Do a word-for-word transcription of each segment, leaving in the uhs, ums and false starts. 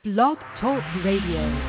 Blog Talk Radio.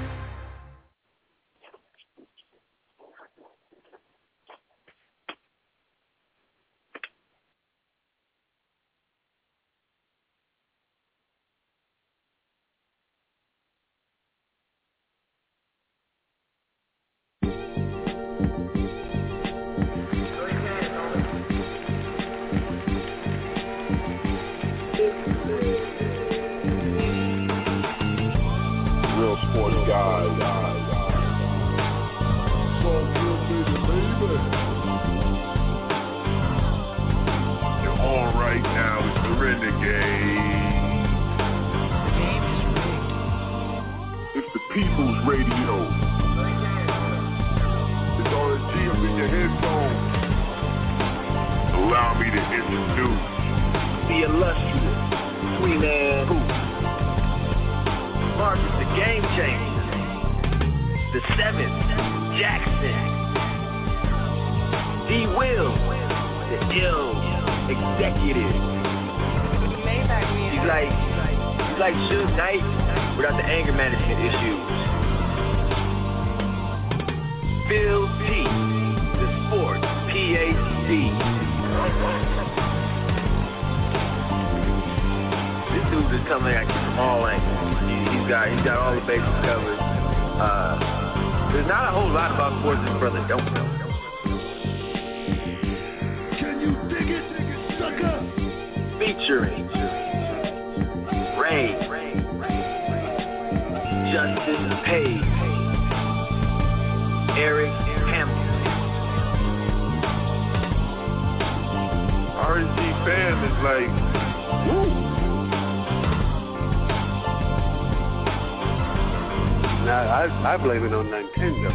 I blame it on Nintendo.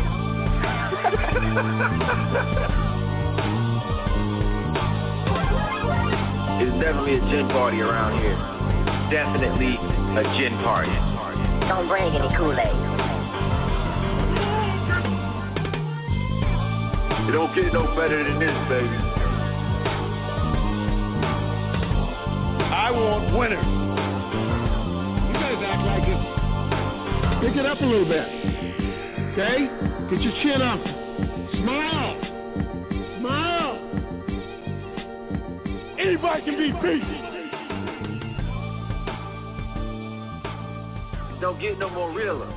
It's definitely a gin party around here. Definitely a gin party. Don't bring any Kool-Aid. It don't get no better than this, baby. I want winners. You guys act like it's... Pick it up a little bit. Okay? Get your chin up. Smile. Smile. Anybody can be beat. Don't get no more realer.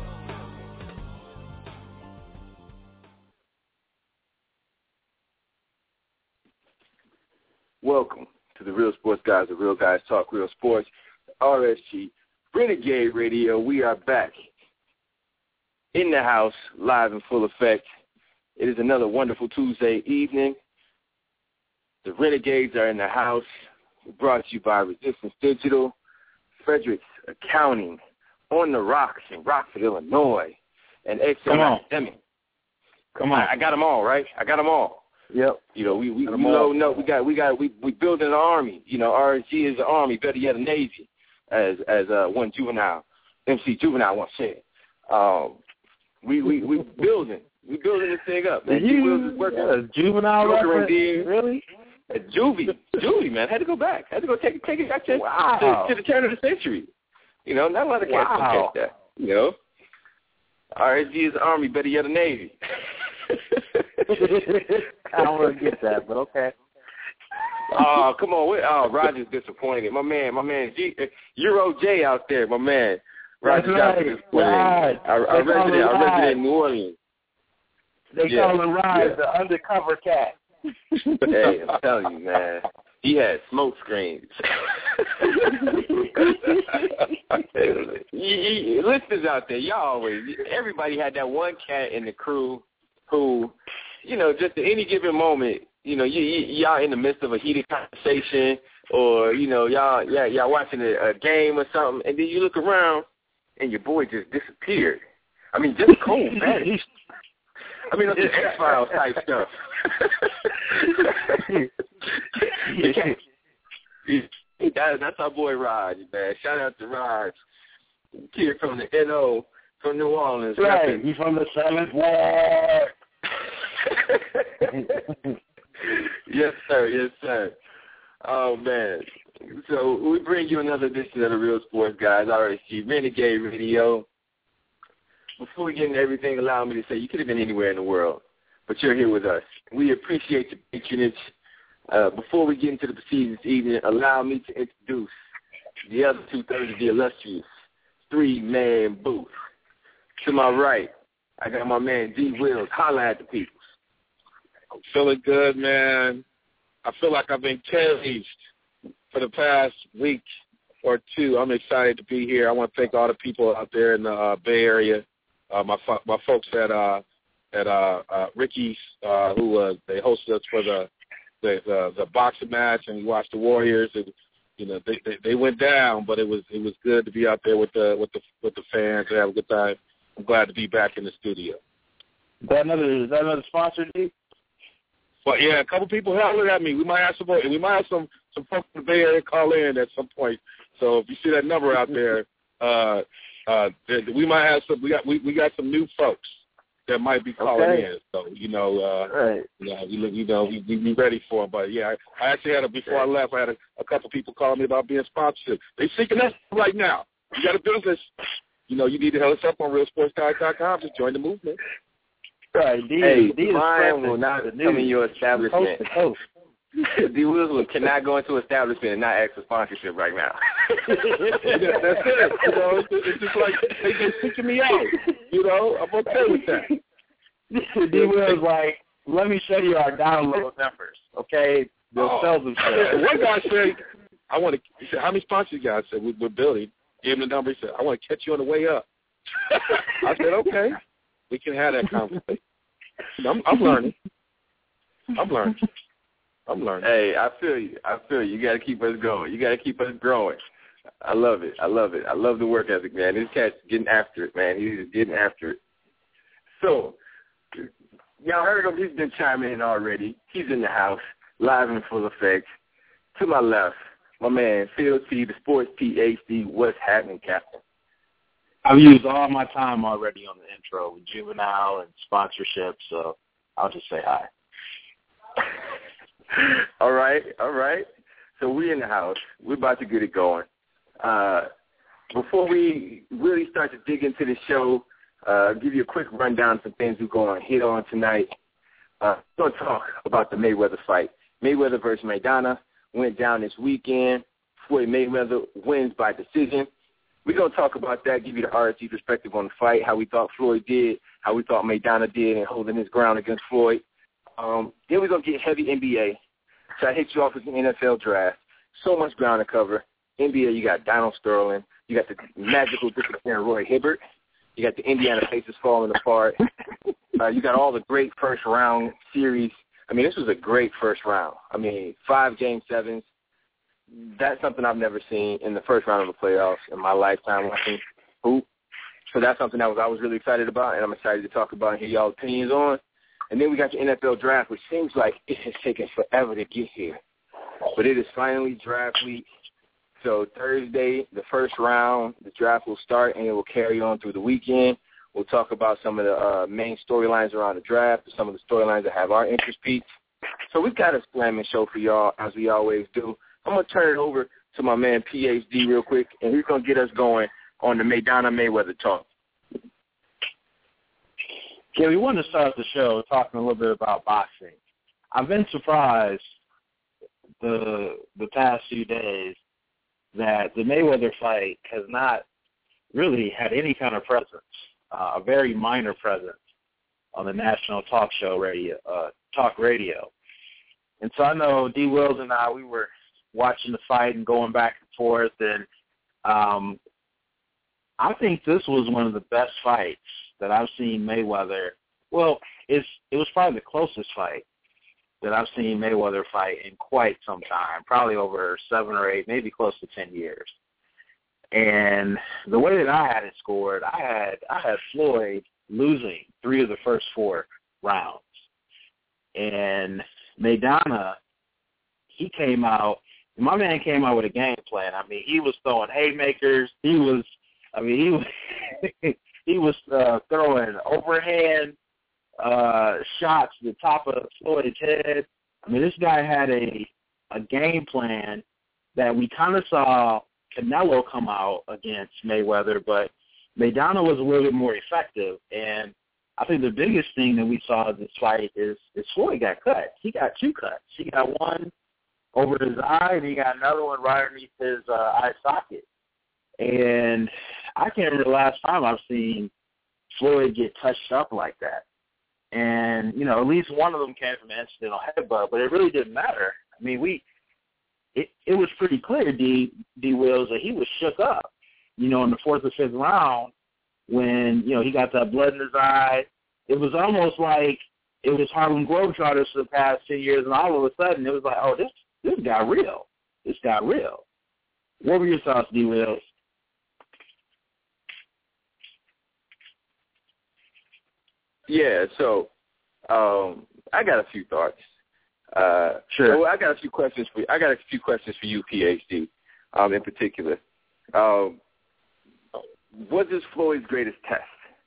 Welcome to the Real Sports Guys, the Real Guys Talk Real Sports, R S G Renegade Radio. We are back in the house, live in full effect. It is another wonderful Tuesday evening. The Renegades are in the house. Brought to you by Resistance Digital, Fredericks Accounting, On the Rocks in Rockford, Illinois, and X M Academic. Come on, I, I got them all, right? I got them all. Yep. You know, we we you know, no, we got we got we we building an army. You know, R S G is an army, better yet a navy, as as uh, one juvenile, M C Juvenile once said. Um, we we we building, we building this thing up. Man, you, Wheels is working. Yeah, juvenile reference, really? Uh, Juvie, Juvie, man, had to go back. Had to go take take it back to, wow. to, to the turn of the century. You know, not a lot of cats wow. can catch that. You know, R S G is an army, better yet a navy. I don't want to get that, but okay. Oh, come on. Oh, Roger's disappointed. My man, my man, G, Euro J out there, my man. Roger That's Johnson right. disappointed. Right. Our, our resident, our resident in New Orleans. They yeah. call him Rod, yeah. the undercover cat. Hey, I'm telling you, man. He had smoke screens. Listeners out there, y'all always, everybody had that one cat in the crew who, you know, just at any given moment, you know, you, you, y'all in the midst of a heated conversation or, you know, y'all y'all, y'all watching a, a game or something, and then you look around and your boy just disappeared. I mean, just cold vanish. I mean, that's X-Files type stuff. that, that's our boy Raj, man. Shout out to Raj. Kid from the N O from New Orleans. Right, repping. he's from the seventh Ward. Yes, sir. Yes, sir. Oh, man. So we bring you another edition of the Real Sports Guys, R S G Renegade Radio. Before we get into everything, allow me to say you could have been anywhere in the world, but you're here with us. We appreciate your patronage. Uh, before we get into the proceedings this evening, allow me to introduce the other two-thirds of the illustrious three-man booth. To my right, I got my man D. Wills. Holla at the people. I'm feeling good, man. I feel like I've been caged for the past week or two. I'm excited to be here. I want to thank all the people out there in the uh, Bay Area. Uh, my fo- my folks at uh, at uh, uh, Ricky's, uh, who uh, they hosted us for the the, the the boxing match, and we watched the Warriors. And you know they, they they went down, but it was it was good to be out there with the with the with the fans and have a good time. I'm glad to be back in the studio. Is that another is that another sponsor, D? But yeah, a couple people hollered at me. We might have some we might have some some folks in the Bay Area call in at some point. So if you see that number out there. Uh, Uh, we might have some. We got we, we got some new folks that might be calling okay. in. So you know, uh, right. yeah, we you know we we be ready for them. But yeah, I, I actually had a before I left. I had a, a couple people calling me about being sponsored. They seeking us right now. You got a business. You know, you need to hit us up on real sports guys dot com to join the movement. Right. D, hey, D mine will not come in your establishment. Coast D. Wills cannot go into establishment and not ask for sponsorship right now. Yeah, that's it. You know, it's, it's just like they just seeking me out. You know, I'm okay with that. D. Wills like, let me show you our download numbers, okay? They'll oh. sell themselves. One guy said, I want to, he said, how many sponsors you got? I said, we're building. Gave him the number. He said, I want to catch you on the way up. I said, okay. We can have that conversation. I'm, I'm learning. I'm learning. I'm learning. Hey, I feel you. I feel you. You got to keep us going. You got to keep us growing. I love it. I love it. I love the work ethic, man. This cat's getting after it, man. He's getting after it. So, y'all heard him. He's been chiming in already. He's in the house, live in full effect. To my left, my man, Phil T, the Sports P H D. What's happening, Captain? I've used all my time already on the intro with Juvenile and sponsorship, so I'll just say hi. all right, all right. So we in the house. We're about to get it going. Uh, before we really start to dig into the show, uh, give you a quick rundown of some things we're going to hit on tonight. Uh, we're going to talk about the Mayweather fight. Mayweather versus Maidana went down this weekend. Floyd Mayweather wins by decision. We're going to talk about that, give you the R S G perspective on the fight, how we thought Floyd did, how we thought Maidana did in holding his ground against Floyd. Um, then we're going to get heavy N B A. So I hit you off with the N F L draft. So much ground to cover. N B A, you got Donald Sterling. You got the magical disciplinary Roy Hibbert. You got the Indiana Pacers falling apart. Uh, you got all the great first-round series. I mean, this was a great first round. I mean, five game sevens. That's something I've never seen in the first round of the playoffs in my lifetime watching hoop. So that's something that was I was really excited about, and I'm excited to talk about and hear y'all's opinions on. And then we got the N F L draft, which seems like it has taken forever to get here. But it is finally draft week. So Thursday, the first round, the draft will start, and it will carry on through the weekend. We'll talk about some of the uh, main storylines around the draft, some of the storylines that have our interest peaked. So we've got a slamming show for y'all, as we always do. I'm going to turn it over to my man P H D real quick, and he's going to get us going on the Maidana Mayweather talk. Yeah, we wanted to start the show talking a little bit about boxing. I've been surprised the the past few days that the Mayweather fight has not really had any kind of presence, uh, a very minor presence on the national talk show radio, uh, talk radio. And so I know D. Wills and I, we were watching the fight and going back and forth, and um, I think this was one of the best fights that I've seen Mayweather. Well, it's it was probably the closest fight that I've seen Mayweather fight in quite some time, probably over seven or eight, maybe close to ten years. And the way that I had it scored, I had I had Floyd losing three of the first four rounds. And Maidana, he came out, my man came out with a game plan. I mean, he was throwing haymakers. He was, I mean, he was, he was uh, throwing overhand uh, shots to the top of Floyd's head. I mean, this guy had a, a game plan that we kind of saw Canelo come out against Mayweather, but Maidana was a little bit more effective. And I think the biggest thing that we saw in this fight is, is Floyd got cut. He got two cuts. He got one over his eye, and he got another one right underneath his uh, eye socket. And I can't remember the last time I've seen Floyd get touched up like that. And, you know, at least one of them came from an incidental headbutt, but it really didn't matter. I mean, we it, it was pretty clear, D, D. Wills, that he was shook up, you know, in the fourth or fifth round when, you know, he got that blood in his eye. It was almost like it was Harlem Globetrotters for the past ten years, and all of a sudden it was like, oh, this this got real. This got real. What were your thoughts, D. Wills? Yeah, so um, I got a few thoughts. Uh, sure. So I got a few questions for you. I got a few questions for you, P H D, um, in particular. Um, what is Floyd's greatest test?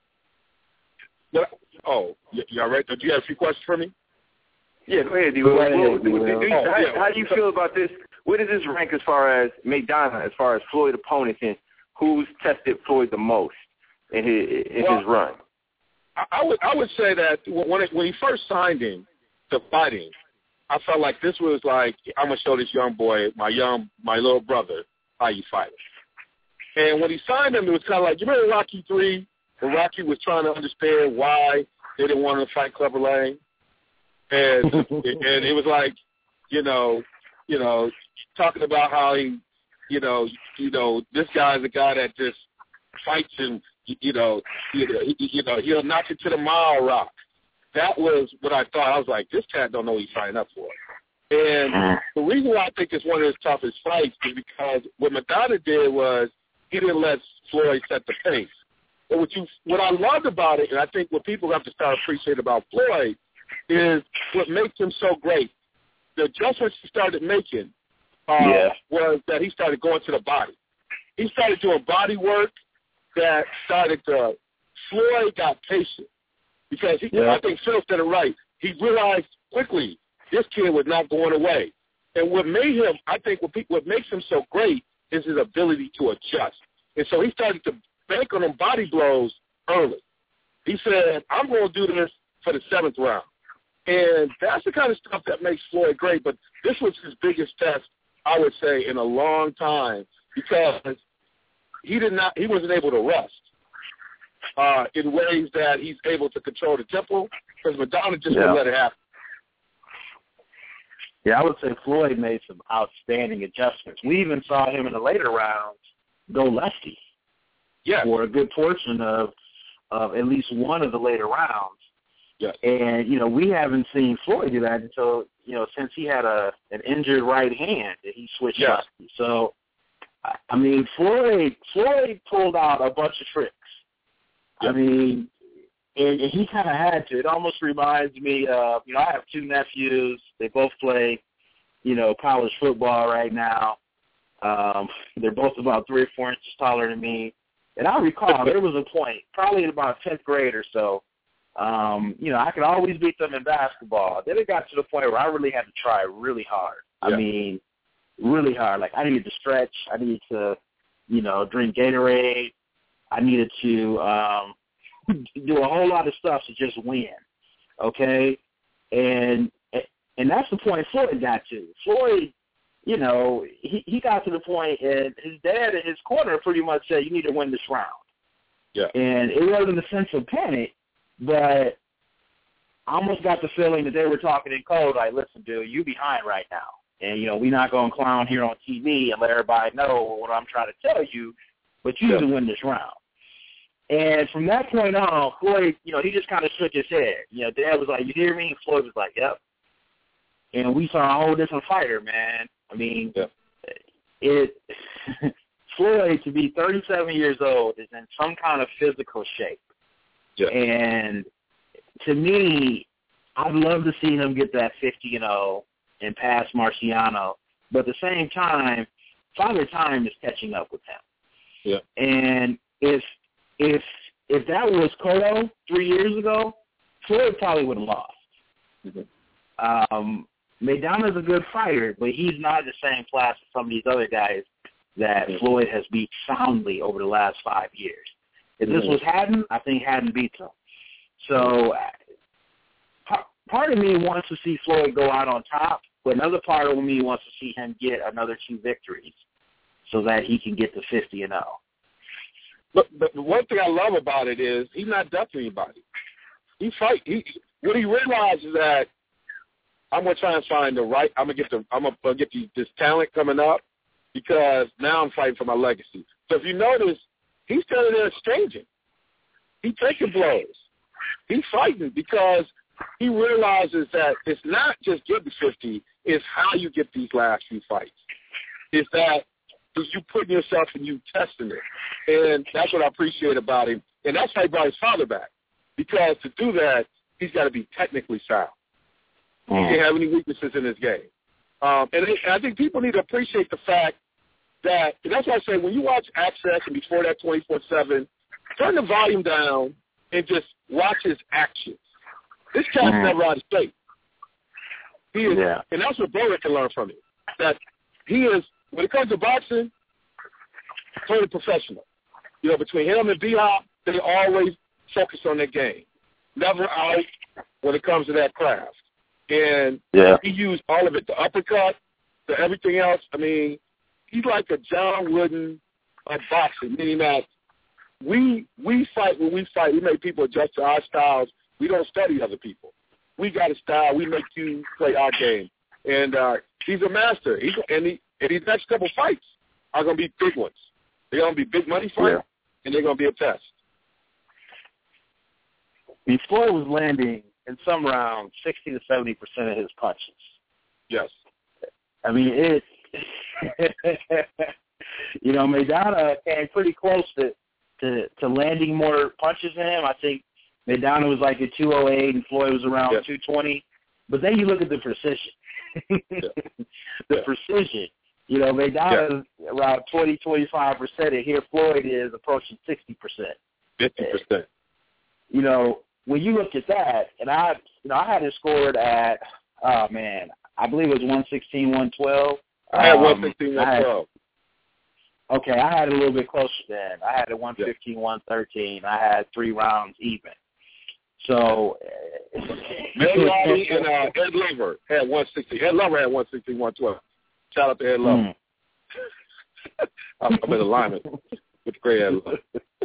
What, oh, y'all ready? Do you have a few questions for me? Yeah, go ahead, D. Go ahead, D. Do, do, do, oh, how, yeah. how do you feel about this? Where does this rank as far as Maidana, as far as Floyd opponents, and who's tested Floyd the most in his, in well, his run? I would I would say that when it, when he first signed him to fighting, I felt like this was like, I'm gonna show this young boy, my young my little brother, how you fight. And when he signed him, it was kind of like, you remember Rocky three, when Rocky was trying to understand why they didn't want him to fight Clubber Lang, and and it was like, you know, you know, talking about how he, you know, you know, this guy's a guy that just fights and. You know, you know, you know, he'll knock you to the mile rock. That was what I thought. I was like, this cat don't know what he's signing up for. And the reason why I think it's one of his toughest fights is because what Maidana did was he didn't let Floyd set the pace. But what you, what I loved about it, and I think what people have to start appreciating about Floyd, is what makes him so great. The adjustments he started making uh, yeah. was that he started going to the body. He started doing body work. That started to, Floyd got patient because he, yeah. I think Phil said it right. He realized quickly this kid was not going away. And what made him, I think what, people, what makes him so great is his ability to adjust. And so he started to bank on them body blows early. He said, I'm going to do this for the seventh round. And that's the kind of stuff that makes Floyd great. But this was his biggest test, I would say, in a long time because He did not. He wasn't able to rest uh, in ways that he's able to control the tempo because Maidana just yeah. wouldn't let it happen. Yeah, I would say Floyd made some outstanding adjustments. We even saw him in the later rounds go lefty yeah. for a good portion of, of at least one of the later rounds. Yes. And, you know, we haven't seen Floyd do that until, you know, since he had a an injured right hand that he switched yes. lefty. So, I mean, Floyd Floyd pulled out a bunch of tricks. Yep. I mean, and, and he kind of had to. It almost reminds me of, you know, I have two nephews. They both play, you know, college football right now. Um, they're both about three or four inches taller than me. And I recall there was a point, probably in about tenth grade or so, um, you know, I could always beat them in basketball. Then it got to the point where I really had to try really hard. Yeah. I mean, really hard. Like, I needed to stretch. I needed to, you know, drink Gatorade. I needed to um, do a whole lot of stuff to just win, okay? And and that's the point Floyd got to. Floyd, you know, he, he got to the point, and his dad in his corner pretty much said, you need to win this round. Yeah. And it wasn't a sense of panic, but I almost got the feeling that they were talking in code, like, listen, dude, you behind right now. And, you know, we're not going to clown here on T V and let everybody know what I'm trying to tell you, but you need to win this round. And from that point on, Floyd, you know, he just kind of shook his head. You know, Dad was like, you hear me? And Floyd was like, yep. And we saw a whole different fighter, man. I mean, yeah. it Floyd, to be thirty-seven years old, is in some kind of physical shape. Yeah. And to me, I'd love to see him get that fifty and oh and pass Marciano. But at the same time, Father Time is catching up with him. Yeah. And if if if that was Cotto three years ago, Floyd probably would have lost. Mm-hmm. Um, Maidana's a good fighter, but he's not the same class as some of these other guys that Floyd has beat soundly over the last five years. If this was Haddon, I think Haddon beats him. So part of me wants to see Floyd go out on top, but another part of me wants to see him get another two victories so that he can get to fifty and oh. But, but one thing I love about it is he's not ducking anybody. He fight. He what he realizes that I'm gonna try and find the right. I'm gonna get the. I'm gonna get the, this talent coming up because now I'm fighting for my legacy. So if you notice, he's standing there exchanging. He's taking blows. He's fighting because he realizes that it's not just getting fifty. It's how you get these last few fights. It's that it's you putting yourself and you testing it, and that's what I appreciate about him. And that's how he brought his father back because to do that, he's got to be technically sound. He can't have any weaknesses in his game. Um, and, it, and I think people need to appreciate the fact that, and that's why I say when you watch Access and before that twenty-four seven, turn the volume down and just watch his actions. This cat's mm-hmm. never out of shape. He is, yeah. And that's what Boric can learn from him. That he is, when it comes to boxing, totally professional. You know, between him and B-Hop, they always focus on their game. Never out when it comes to that craft. And yeah. he used all of it, the uppercut, the everything else. I mean, he's like a John Wooden of boxing, meaning that we we fight when we fight. We make people adjust to our styles. We don't study other people. We got a style. We make you play our game. And uh, he's a master. He's, and, he, and these next couple fights are going to be big ones. They're going to be big money fights, yeah. and they're going to be a test. Before was landing in some rounds, sixty to seventy percent of his punches. Yes. I mean, it, you know, Maidana came pretty close to, to, to landing more punches than him. I think Maidana was like at two oh eight and Floyd was around yes. two twenty. But then you look at the precision. yeah. The yeah. precision. You know, Maidana yeah. is around twenty, twenty-five percent, and here Floyd is approaching sixty percent. fifty percent. You know, when you look at that, and I, you know, I had it scored at, oh man, I believe it was one sixteen, one twelve. I had um, one sixteen, one twelve. Okay, I had it a little bit closer then. I had it one fifteen, yeah. one thirteen. I had three rounds even. So, Ed Lobby and uh, Ed Lover had one sixteen. Ed Lover had one sixteen, one twelve. Shout out to Ed Lover. Mm. I'm in alignment with the great Ed Lover.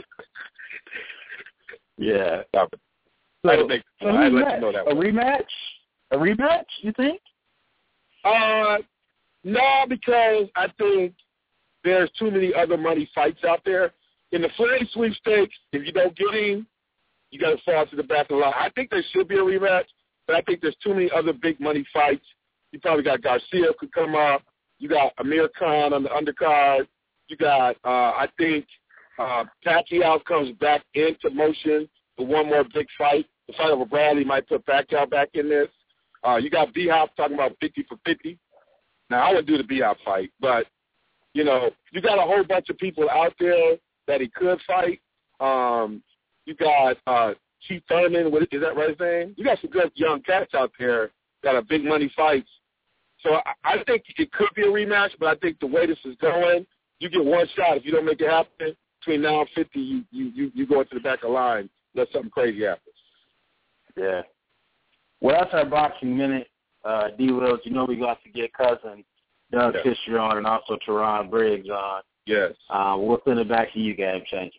yeah. Stop it. So, I had to, make, so I had to let you know that a one. rematch? A rematch, you think? Uh, no, because I think there's too many other money fights out there. In the Fleury sweepstakes, if you don't get him, you got to fall to the back of the line. I think there should be a rematch, but I think there's too many other big money fights. You probably got Garcia could come up. You got Amir Khan on the undercard. You got, uh, I think, uh, Pacquiao comes back into motion for one more big fight. The fight over Bradley might put Pacquiao back in this. Uh, you got B-Hop talking about fifty for fifty. Now, I would do the B-Hop fight, but, you know, you got a whole bunch of people out there that he could fight. Um, you got uh, Keith Thurman. What, is that right his name? You got some good young cats out there that are big money fights. So I, I think it could be a rematch, but I think the way this is going, you get one shot. If you don't make it happen between now and fifty, you you you, you go into the back of the line, let something crazy happen. Yeah. Well, that's our boxing minute, uh, D. Wills. You know we got to get cousin Doug yes. Fisher on and also Teron Briggs on. Yes. Uh, we'll send it back to you, Game Changer.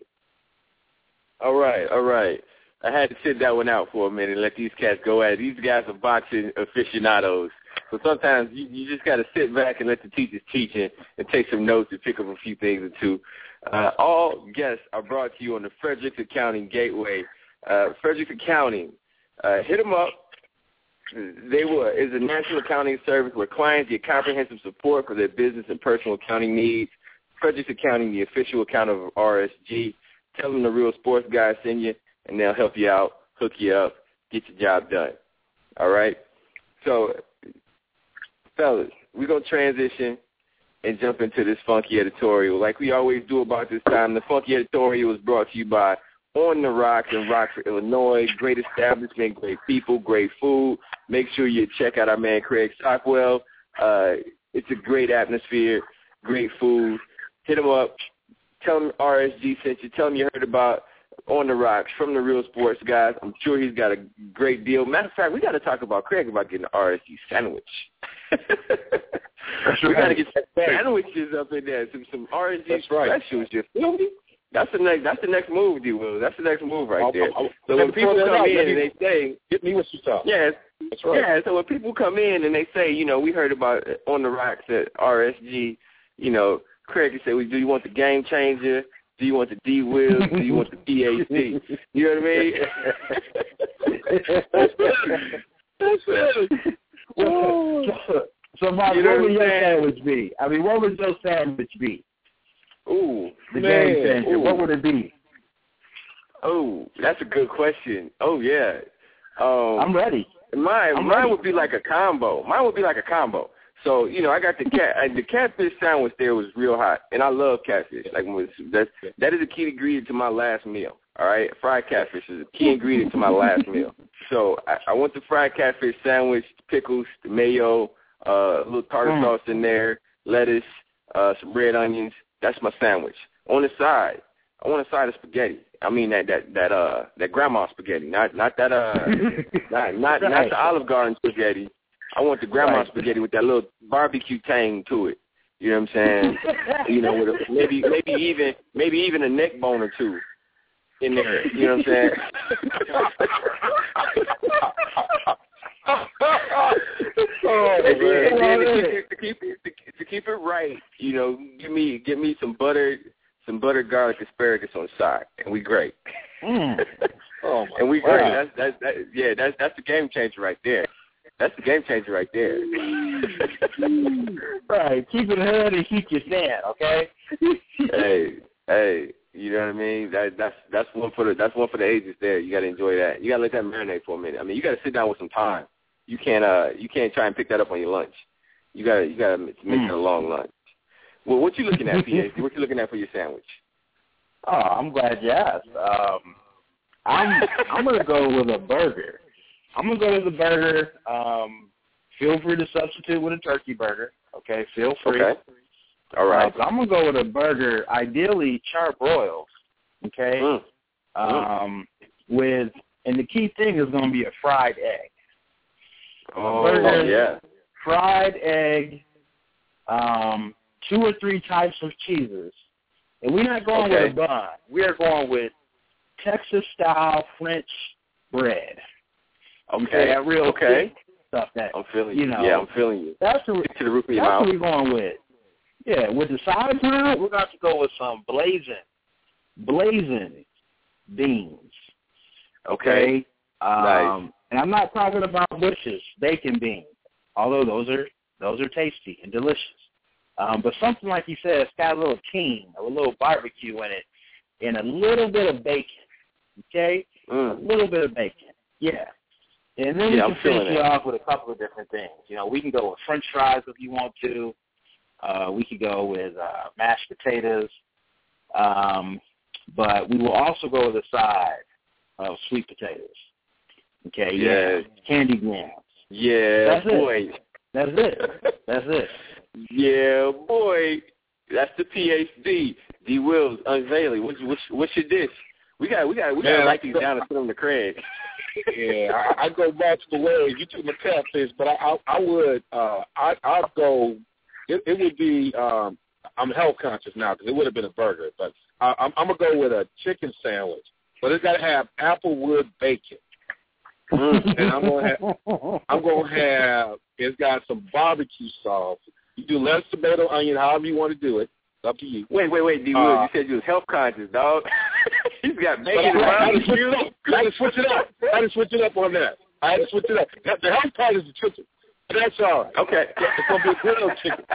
All right, all right. I had to sit that one out for a minute and let these cats go at it. These guys are boxing aficionados. So sometimes you, you just got to sit back and let the teachers teach and, and take some notes and pick up a few things or two. Uh, all guests are brought to you on the Fredericks Accounting Gateway. Uh, Fredericks Accounting, uh, hit them up. They will is a national accounting service where clients get comprehensive support for their business and personal accounting needs. Fredericks Accounting, the official accountant of R S G. Tell them the Real Sports Guys send you, and they'll help you out, hook you up, get your job done. All right? So, fellas, we're going to transition and jump into this funky editorial. Like we always do about this time, the funky editorial was brought to you by On the Rocks in Rockford, Illinois. Great establishment, great people, great food. Make sure you check out our man Craig Stockwell. Uh, it's a great atmosphere, great food. Hit him up. Tell him R S G sent you. Tell him you heard about On the Rocks from the Real Sports Guys. I'm sure he's got a great deal. Matter of fact, we got to talk about Craig about getting the R S G sandwich. We got to get some sandwiches up in there, some some R S G That's right. specials. You feel me? That's the next. That's the next move, D. Will. That's the next move right I'll, there. I'll, so when people come out, in me, and they say, "Get me what you talk." Yes, that's right. Yeah. So when people come in and they say, you know, we heard about On the Rocks at R S G, you know, Craig can say, well, do you want the Game Changer? Do you want the D. Will? Do you want the P H D? You know what I mean? That's it. That's it. So, so Mark, You know what would what I'm your saying? sandwich be? I mean, what would your sandwich be? Ooh, The Man, Game Changer. ooh. What would it be? Oh, that's a good question. Oh yeah. Um, I'm ready. Mine, I'm mine ready. would be like a combo. Mine would be like a combo. So you know, I got the cat. uh, the catfish sandwich there was real hot, and I love catfish. Like when it's- that's that is a key ingredient to my last meal. All right, fried catfish is a key ingredient to my last meal. So I, I want the fried catfish sandwich, the pickles, the mayo, uh, a little tartar Mm. sauce in there, lettuce, uh, some red onions. That's my sandwich. On the side, I want a side of spaghetti. I mean that that that uh that grandma spaghetti, not not that uh not not, Right. not the Olive Garden spaghetti. I want the grandma Right. spaghetti with that little barbecue tang to it. You know what I'm saying? You know, with a, maybe maybe even maybe even a neck bone or two in there. You know what I'm saying? Oh, And then, and then to, man. keep it, to keep it to, to keep it right, you know, give me give me some butter some butter garlic asparagus on the side, and we great. Mm. Oh, my And we wow. great. That's that's that, yeah. That's that's the game changer right there. That's the game changer right there. Right. Keep it hood and keep your stand, okay? hey, hey, you know what I mean? That that's that's one for the that's one for the ages there. You gotta enjoy that. You gotta let that marinate for a minute. I mean, you gotta sit down with some time. You can't uh you can't try and pick that up on your lunch. You gotta you gotta make Mm. it a long lunch. Well, what you looking at, P H D? What you looking at for your sandwich? Oh, I'm glad you asked. Um, I'm I'm gonna go with a burger. I'm gonna go with a burger. Um, feel free to substitute with a turkey burger. Okay, feel free. Okay. All right. Uh, but I'm gonna go with a burger, ideally charbroiled. Okay. Mm. Um, with and the key thing is gonna be a fried egg. Oh, burger, yeah. Fried egg. Um, two or three types of cheeses. And we're not going Okay. with a bun. We are going with Texas-style French bread. Okay. That real Okay. thick stuff that, I'm feeling you you. know. Yeah, I'm feeling you. That's what, Stick to the roof of your that's mouth. what we're going with. Yeah, with the side time, we're going to go with some blazing, blazing beans. Okay. Um, Nice. And I'm not talking about Bush's bacon beans, although those are those are tasty and delicious. Um, but something like you said, it's got a little king, a little barbecue in it, and a little bit of bacon. Okay, Mm. a little bit of bacon. Yeah. And then Yeah, we I'm can feeling finish it that. off with a couple of different things. You know, we can go with French fries if you want to. Uh, we could go with uh, mashed potatoes. Um, but we will also go with a side of sweet potatoes. Okay, Yeah. yeah, candy yams. Yeah, That's it. boy. That's it. That's it. Yeah, boy. That's the P H D. D. Wills unveiling. What's what's what's your dish? We got we got we got to Man, write these down and send them to Craig. Yeah, I, I go multiple ways. You took my catfish, but I, I, I would, uh, I, I'd go. It, it would be. Um, I'm health conscious now because it would have been a burger, but I, I'm, I'm gonna go with a chicken sandwich. But it's got to have applewood bacon, Mm. and I'm gonna have. I'm gonna have. It's got some barbecue sauce. You do lettuce, tomato, onion, however you want to do it. It's up to you. Wait, wait, wait, D. Uh, Wills, you said you was health conscious, dog. He's got But bacon I, I, had around to switch it up. I had to switch it up. I had to switch it up on that. I had to switch it up. Now, the health part is the chicken. But that's all right. Okay. It's going to be a grilled chicken.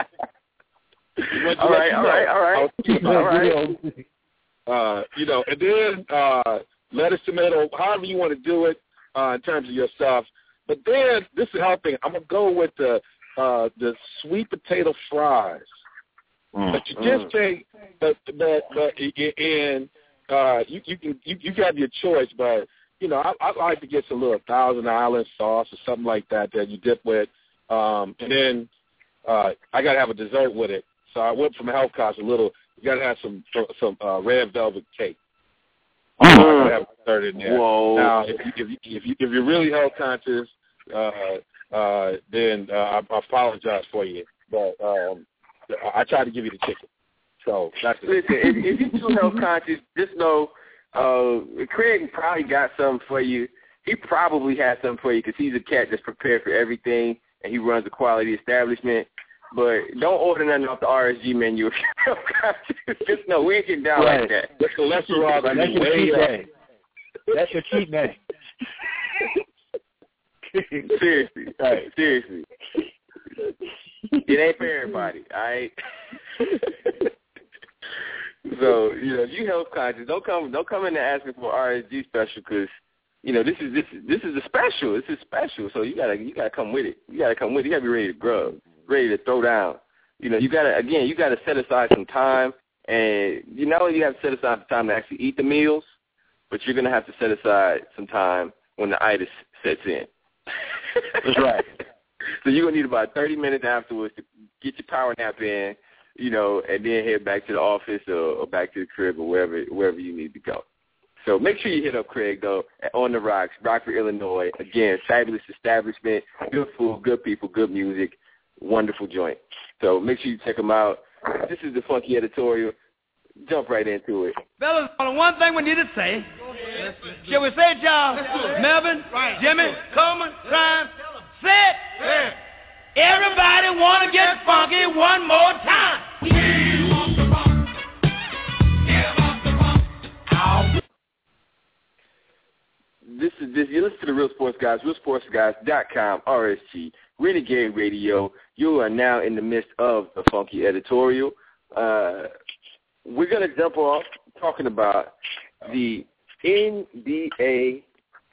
All right, all right, all right. All right. Uh, you know, and then uh, lettuce, tomato, however you want to do it uh, in terms of your stuff. But then, this is helping. I'm going to go with the uh, the sweet potato fries. Mm. But you just take, but, but, but, and uh, you you can you, you have your choice, but you know I, I like to get some little Thousand Island sauce or something like that that you dip with, um, and then uh, I gotta have a dessert with it. So I went from health conscious a little. You gotta have some some uh, red velvet cake. Mm. I gotta have a dessert in there. Whoa. Now, if you, if you if you if you're really health conscious, uh, uh, then uh, I, I apologize for you, but um, I try to give you the chicken. So that's it. Listen, if, if you're too health conscious, just know uh, Craig probably got something for you. He probably has something for you because he's a cat that's prepared for everything, and he runs a quality establishment. But don't order nothing off the R S G menu if you're health conscious. Just know we ain't getting down right. like that. The cholesterol that's is your way cheat up. day. That's your cheat day. Seriously. Right. Seriously. It ain't for everybody, all right? So, you know, if you health conscious, don't come don't come in there asking for R S G special because, you know, this is this is this is a special. This is special. So you gotta you gotta come with it. You gotta come with it. You gotta be ready to grub, ready to throw down. You know, you gotta again, you gotta set aside some time, and you not only you have to set aside the time to actually eat the meals, but you're gonna have to set aside some time when the itis sets in. That's right. So you're gonna need about thirty minutes afterwards to get your power nap in, you know, and then head back to the office or, or back to the crib or wherever wherever you need to go. So make sure you hit up Craig, though, at On the Rocks, Rockford, Illinois. Again, fabulous establishment, good food, good people, good music, wonderful joint. So make sure you check them out. This is the Funky Editorial. Jump right into it. Fellas, only one thing we need to say. Shall we say it, y'all? Melvin, Jimmy, Coleman, Prime, say it. Yeah. Everybody want to get funky one more time. This is this. You listen to the Real Sports Guys, real sports guys dot com, R S G, Renegade Radio. You are now in the midst of the Funky Editorial. Uh, we're going to jump off talking about the N B A,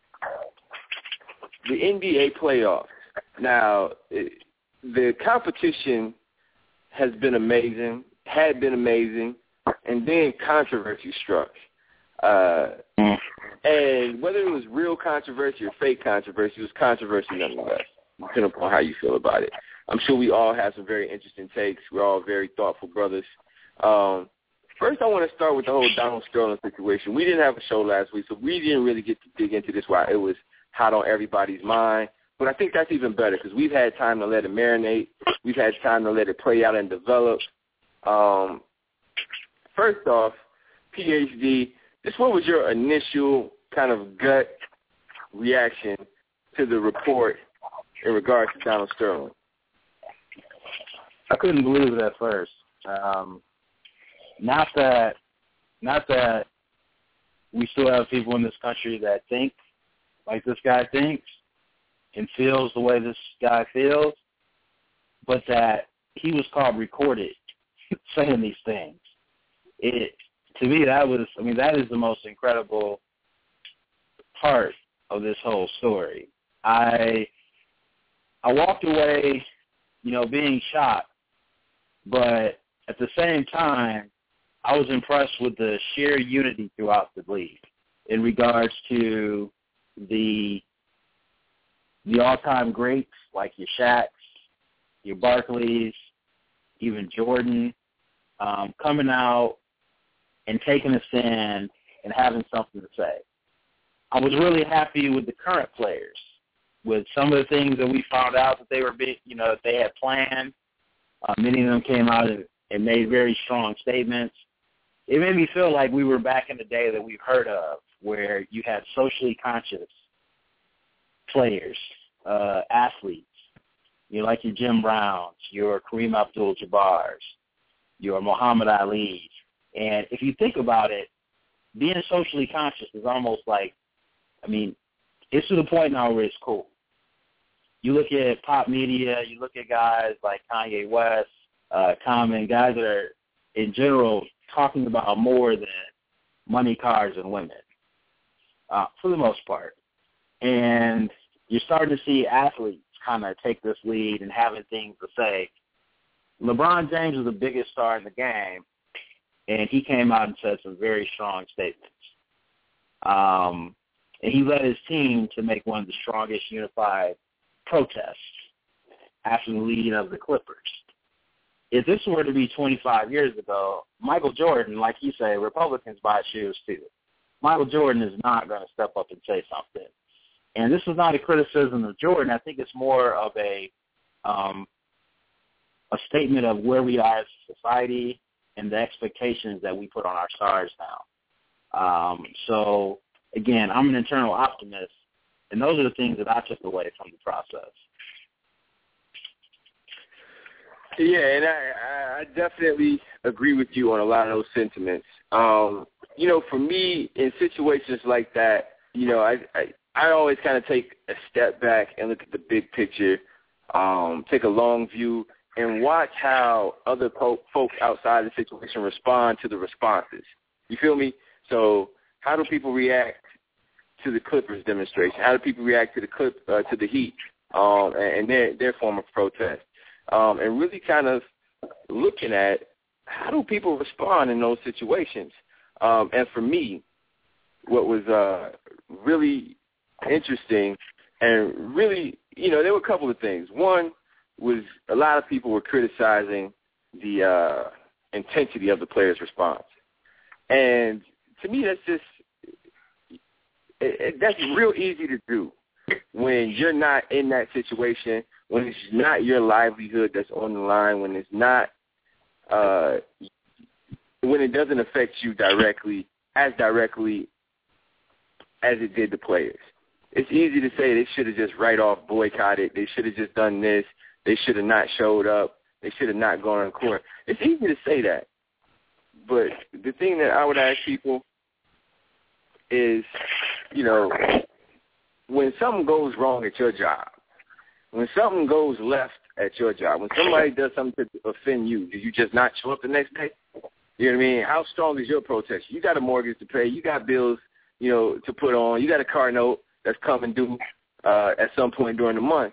the N B A playoffs. Now, it, the competition has been amazing, had been amazing, and then controversy struck. Uh, and whether it was real controversy or fake controversy, it was controversy nonetheless, depending upon how you feel about it. I'm sure we all have some very interesting takes. We're all very thoughtful brothers. Um, first, I want to start with the whole Donald Sterling situation. We didn't have a show last week, so we didn't really get to dig into this while it was hot on everybody's mind. But I think that's even better because we've had time to let it marinate. We've had time to let it play out and develop. Um, first off, P H D, just what was your initial kind of gut reaction to the report in regards to Donald Sterling? I couldn't believe it at first. Um, not that, not that we still have people in this country that think like this guy thinks and feels the way this guy feels, but that he was caught recorded saying these things. It to me that was, I mean, that is the most incredible part of this whole story. I I walked away, you know, being shocked, but at the same time, I was impressed with the sheer unity throughout the league in regards to the the all-time greats like your Shaqs, your Barkleys, even Jordan, um, coming out and taking a stand and having something to say. I was really happy with the current players, with some of the things that we found out that they were, big, you know, that they had planned. Uh, many of them came out and, and made very strong statements. It made me feel like we were back in the day that we've heard of, where you had socially conscious players, uh, athletes, you know, like your Jim Browns, your Kareem Abdul-Jabbars, your Muhammad Ali's. And if you think about it, being socially conscious is almost like, I mean, it's to the point now where it's cool. You look at pop media, you look at guys like Kanye West, uh, Common, guys that are, in general, talking about more than money, cars, and women, uh, for the most part. And you're starting to see athletes kind of take this lead and having things to say. LeBron James is the biggest star in the game, and he came out and said some very strong statements. Um, and he led his team to make one of the strongest unified protests after the leading of the Clippers. If this were to be twenty-five years ago, Michael Jordan, like you say, Republicans buy shoes too. Michael Jordan is not going to step up and say something. And this is not a criticism of Jordan. I think it's more of a um, a statement of where we are as a society and the expectations that we put on our stars now. Um, so, again, I'm an internal optimist, and those are the things that I took away from the process. Yeah, and I, I definitely agree with you on a lot of those sentiments. Um, you know, for me, in situations like that, you know, I I, I always kind of take a step back and look at the big picture, um, take a long view, and watch how other po- folks outside the situation respond to the responses. You feel me? So how do people react to the Clippers demonstration? How do people react to the Clip uh, to the Heat um, and, and their their form of protest? Um, and really kind of looking at how do people respond in those situations. Um, and for me, what was uh, really interesting and really, you know, there were a couple of things. One was a lot of people were criticizing the uh, intensity of the players' response. And to me, that's just it, it, that's real easy to do when you're not in that situation, when it's not your livelihood that's on the line, when it's not, uh, when it doesn't affect you directly, as directly as it did the players. It's easy to say they should have just right off boycotted. They should have just done this. They should have not showed up. They should have not gone on court. It's easy to say that. But the thing that I would ask people is, you know, when something goes wrong at your job, when something goes left at your job, when somebody does something to offend you, do you just not show up the next day? You know what I mean? How strong is your protest? You got a mortgage to pay. You got bills, you know, to put on. You got a car note that's coming due uh, at some point during the month,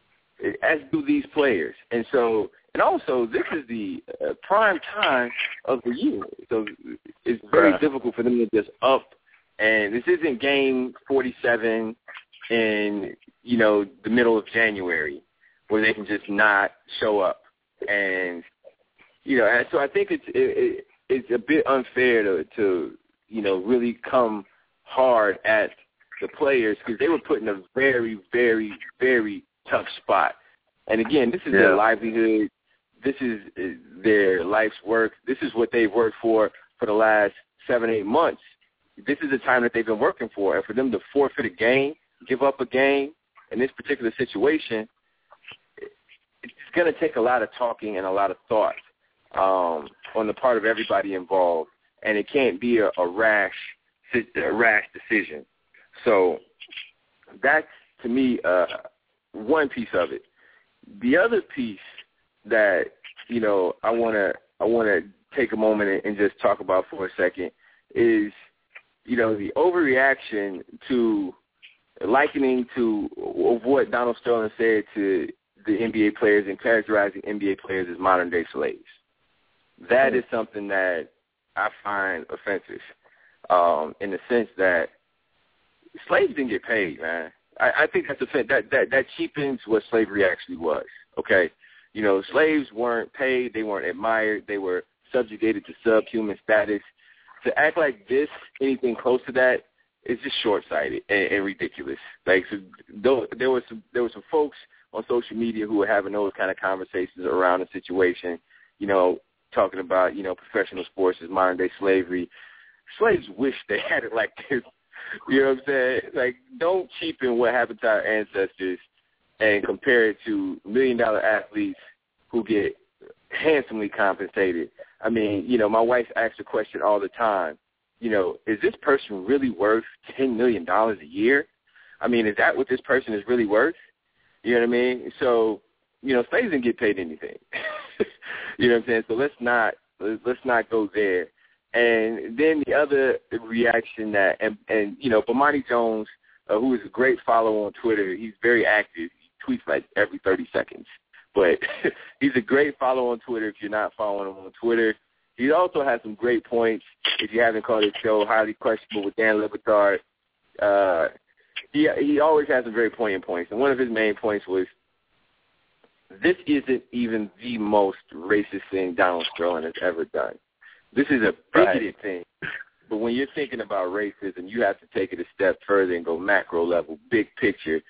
as do these players. And so, and also, this is the uh, prime time of the year. So it's very right. difficult for them to just up. And this isn't game forty-seven in, you know, the middle of January where they can just not show up. And, you know, and so I think it's it, it, it's a bit unfair to, to, you know, really come hard at the players because they were put in a very, very, very tough spot. And, again, this is yeah. their livelihood. This is their life's work. This is what they've worked for for the last seven, eight months. This is the time that they've been working for. And for them to forfeit a game, give up a game in this particular situation, it's going to take a lot of talking and a lot of thought um, on the part of everybody involved. And it can't be a, a rash a rash decision. So that's, to me, uh, one piece of it. The other piece that, you know, I want to I want to take a moment and, and just talk about for a second is, you know, the overreaction to likening to of what Donald Sterling said to the N B A players and characterizing N B A players as modern-day slaves. That is something that I find offensive um, in the sense that slaves didn't get paid, man. I, I think that's offensive. That, that, that cheapens what slavery actually was, okay? You know, slaves weren't paid. They weren't admired. They were subjugated to subhuman status. To act like this, anything close to that, is just short-sighted and, and ridiculous. Like, so, though, there were some there were some folks on social media who were having those kind of conversations around the situation, you know, talking about, you know, professional sports as modern-day slavery. Slaves wish they had it like this. You know what I'm saying? Like, don't cheapen what happened to our ancestors and compare it to million-dollar athletes who get handsomely compensated. I mean, you know, my wife asks the question all the time, you know, is this person really worth ten million dollars a year? I mean, is that what this person is really worth? You know what I mean? So, you know, slaves didn't get paid anything. You know what I'm saying? So let's not let's not go there. And then the other reaction that, and, and you know, Bomani Jones, uh, who is a great follower on Twitter, he's very active. He tweets like every thirty seconds. But he's a great follower on Twitter. If you're not following him on Twitter, He also has some great points. If you haven't caught his show, Highly Questionable with Dan Le Batard, uh, he he always has some very poignant points. And one of his main points was, this isn't even the most racist thing Donald Sterling has ever done. This is a bigoted right. thing. But when you're thinking about racism, you have to take it a step further and go macro level, big picture.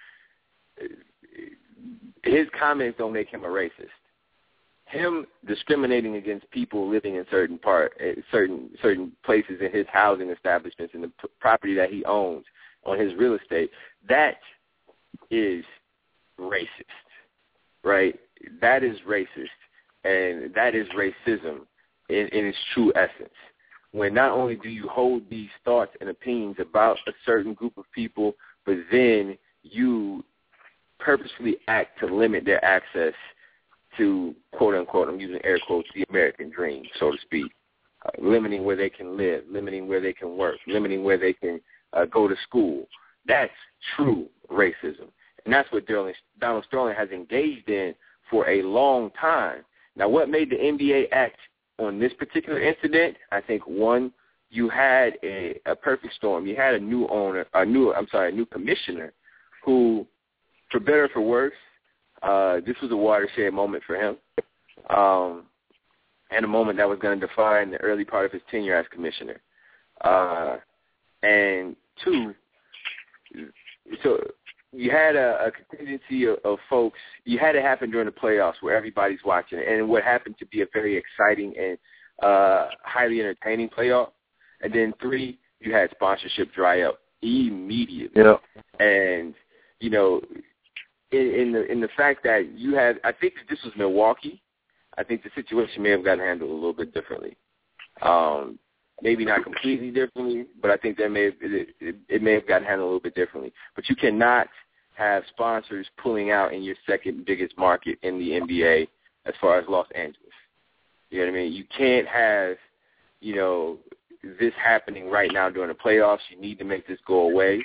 His comments don't make him a racist. Him discriminating against people living in certain part, certain certain places in his housing establishments and the p- property that he owns on his real estate, that is racist, right? That is racist, and that is racism in, in its true essence. When not only do you hold these thoughts and opinions about a certain group of people, but then you purposefully act to limit their access to, quote-unquote, I'm using air quotes, the American dream, so to speak, uh, limiting where they can live, limiting where they can work, limiting where they can uh, go to school. That's true racism. And that's what Sterling, Donald Sterling has engaged in for a long time. Now, what made the N B A act on this particular incident? I think, one, you had a, a perfect storm. You had a new owner, a new, I'm sorry, a new commissioner who, for better or for worse, uh, this was a watershed moment for him, um, and a moment that was going to define the early part of his tenure as commissioner. Uh, and two, so you had a, a contingency of, of folks. You had it happen during the playoffs where everybody's watching, and what happened to be a very exciting and uh, highly entertaining playoff. And then three, you had sponsorship dry up immediately. Yeah. And you know, in, in the in the fact that you had, I think that this was Milwaukee. I think the situation may have gotten handled a little bit differently. Um, maybe not completely differently, but I think that may have, it, it, it may have gotten handled a little bit differently. But you cannot have sponsors pulling out in your second biggest market in the N B A as far as Los Angeles. You know what I mean? You can't have, you know, this happening right now during the playoffs. You need to make this go away.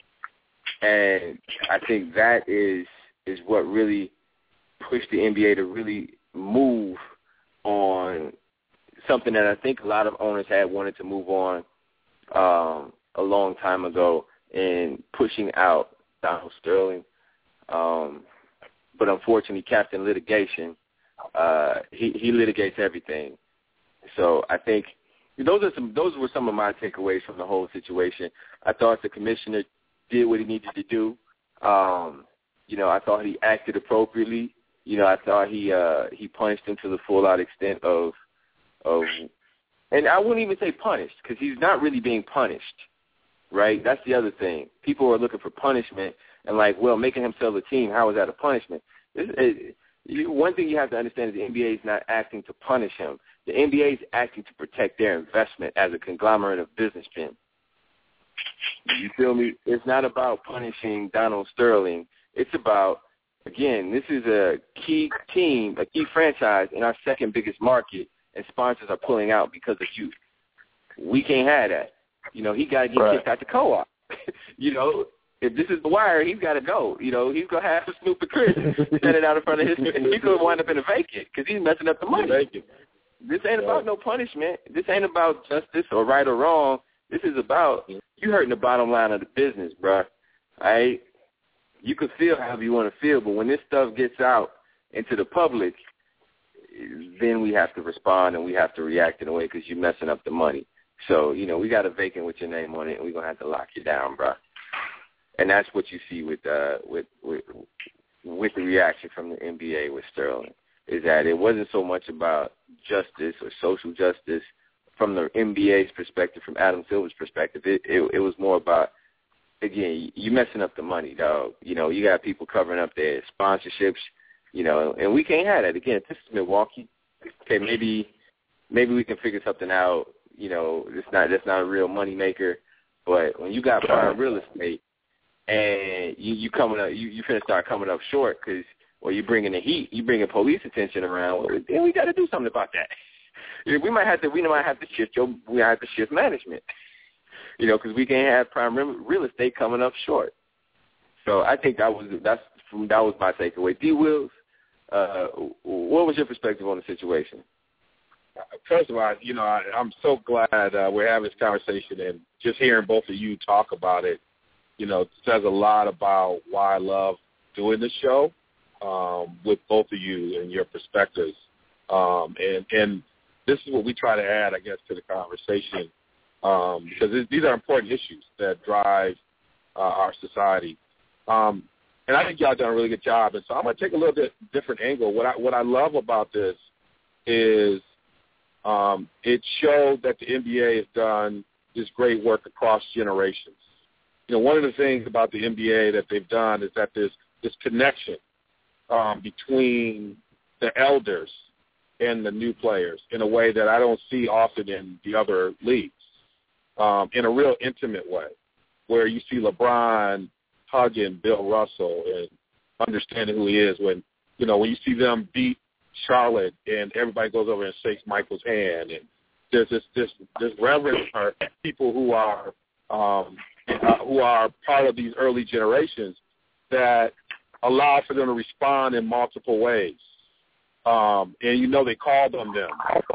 And I think that is is what really pushed the N B A to really move on something that I think a lot of owners had wanted to move on um, a long time ago in pushing out Donald Sterling. Um, but unfortunately, Captain Litigation, uh, he, he litigates everything. So I think those are some those were some of my takeaways from the whole situation. I thought the commissioner did what he needed to do. Um, you know, I thought he acted appropriately. You know, I thought he uh, he punished him to the full out extent of of, and I wouldn't even say punished because he's not really being punished, right? That's the other thing. People are looking for punishment and like, well, making him sell the team, how is that a punishment? It, it, you, one thing you have to understand is the N B A is not acting to punish him. The N B A is acting to protect their investment as a conglomerate of businessmen. You feel me? It's not about punishing Donald Sterling. It's about, again, this is a key team, a key franchise in our second biggest market, and sponsors are pulling out because of you. We can't have that. You know, he got to get right. kicked out the co-op. You know, if this is the wire, he's got to go. You know, he's going to have Snoop and Chris standing out in front of his, and he's going to wind up in a vacant because he's messing up the money. Vacant. This ain't about no punishment. This ain't about justice or right or wrong. This is about you hurting the bottom line of the business, bro. All right? You can feel however you want to feel, but when this stuff gets out into the public, then we have to respond and we have to react in a way because you're messing up the money. So, you know, we got a vacant with your name on it, and we're going to have to lock you down, bro. And that's what you see with uh, with, with with the reaction from the N B A with Sterling, is that it wasn't so much about justice or social justice from the N B A's perspective, from Adam Silver's perspective. It, it, it was more about, again, you messing up the money, dog. You know, you got people covering up their sponsorships, you know, and we can't have that. Again, this is Milwaukee. Okay, maybe maybe we can figure something out. You know, it's not that's not a real money maker. But when you got prime real estate and you you coming up, you you finna start coming up short because well, you bringing the heat, you bringing police attention around. Well, then we got to do something about that. We might have to we might have to shift your we might have to shift management. You know, because we can't have prime real estate coming up short. So I think that was that's that was my takeaway. D. Wills, uh, what was your perspective on the situation? first of all, you know, I, I'm so glad uh, we're having this conversation, and just hearing both of you talk about it, you know, says a lot about why I love doing the show um, with both of you and your perspectives. Um, and, and this is what we try to add, I guess, to the conversation, um, because it, these are important issues that drive uh, our society. Um, and I think y'all done a really good job. And so I'm going to take a little bit different angle. What I, what I love about this is um, it showed that the N B A has done this great work across generations. You know, one of the things about the N B A that they've done is that there's this connection um, between the elders and the new players in a way that I don't see often in the other leagues, um, in a real intimate way, where you see LeBron hugging Bill Russell and understanding who he is. When, you know, when you see them beat Charlotte and everybody goes over and shakes Michael's hand, and there's this this this reverence for people who are um, uh, who are part of these early generations that allow for them to respond in multiple ways. Um, and, you know, they called on them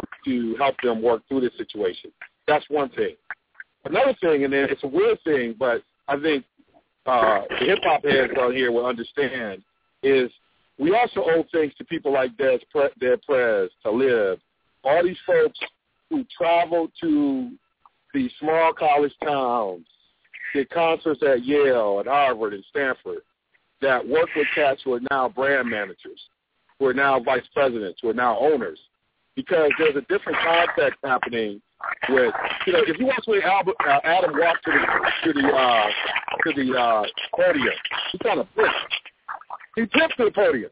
to help them work through this situation. That's one thing. Another thing, and it's a weird thing, but I think uh, the hip-hop heads out here will understand, is we also owe things to people like Des Prez, Talib, all these folks who travel to these small college towns, did concerts at Yale and Harvard and Stanford, that work with cats who are now brand managers, who are now vice presidents, who are now owners, because there's a different context happening with, you know, if you watch when Albert, uh, Adam walked to the to the uh, to the uh, podium, he kind of flipped. He tipped to the podium.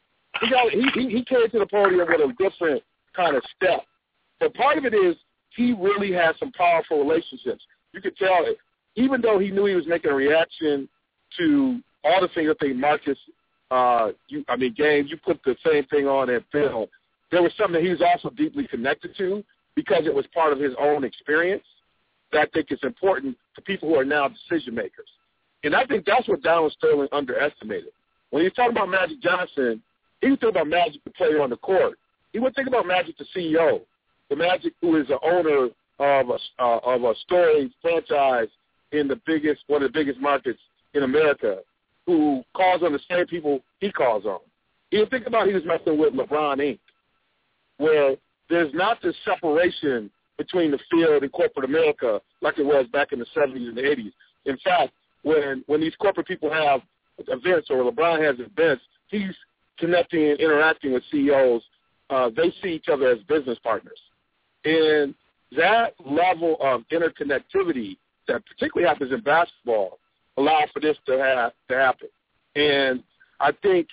He got he, he he came to the podium with a different kind of step. But part of it is he really has some powerful relationships. You could tell it, even though he knew he was making a reaction to all the things that they Marcus, uh, you, I mean, Game, you put the same thing on at film. There was something that he was also deeply connected to because it was part of his own experience that I think is important to people who are now decision makers. And I think that's what Donald Sterling underestimated. When he's talking about Magic Johnson, he was thinking about Magic, the player on the court. He would think about Magic, the C E O, the Magic who is the owner of a, uh, of a storied franchise in the biggest, one of the biggest markets in America, who calls on the same people he calls on. You think about he was messing with LeBron Incorporated, where there's not this separation between the field and corporate America like it was back in the seventies and the eighties. In fact, when when these corporate people have events or LeBron has events, he's connecting and interacting with C E Os. Uh, they see each other as business partners. And that level of interconnectivity that particularly happens in basketball allowed for this to, have, to happen. And I think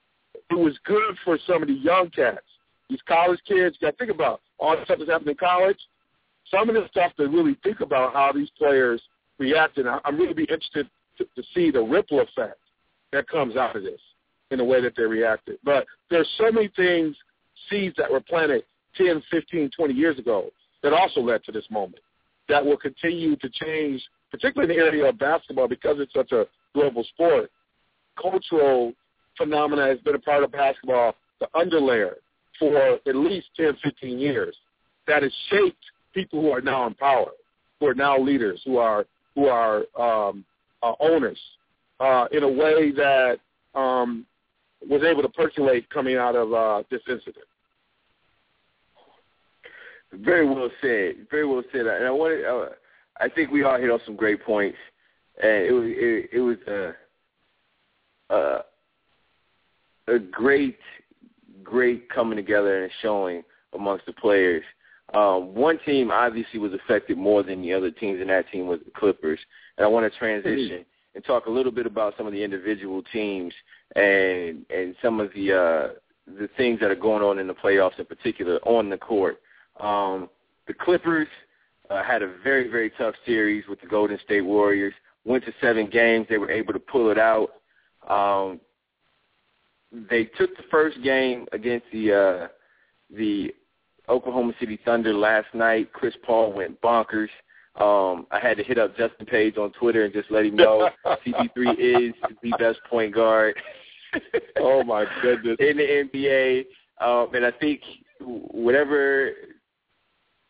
it was good for some of the young cats, these college kids. You got to think about all the stuff that's happening in college. Some of the stuff to really think about how these players react. And I'm really be interested to, to see the ripple effect that comes out of this in the way that they reacted. But there's so many things, seeds that were planted ten, fifteen, twenty years ago that also led to this moment that will continue to change, particularly in the area of basketball, because it's such a global sport. Cultural phenomena has been a part of basketball, the underlayer, for at least ten, fifteen years that has shaped people who are now in power, who are now leaders, who are who are um, uh, owners uh, in a way that um, was able to percolate coming out of uh, this incident. Very well said. Very well said. And I wanted, uh, I think we all hit on some great points. And it was it, it was a, a a great great coming together and showing amongst the players. Um, one team obviously was affected more than the other teams, and that team was the Clippers. And I want to transition mm-hmm. and talk a little bit about some of the individual teams and and some of the uh, the things that are going on in the playoffs, in particular on the court. Um, the Clippers uh, had a very, very tough series with the Golden State Warriors. Went to seven games. They were able to pull it out. Um, they took the first game against the uh, the Oklahoma City Thunder last night. Chris Paul went bonkers. Um, I had to hit up Justin Page on Twitter and just let him know C P three is the best point guard. Oh, my goodness. In the N B A. Um, and I think whatever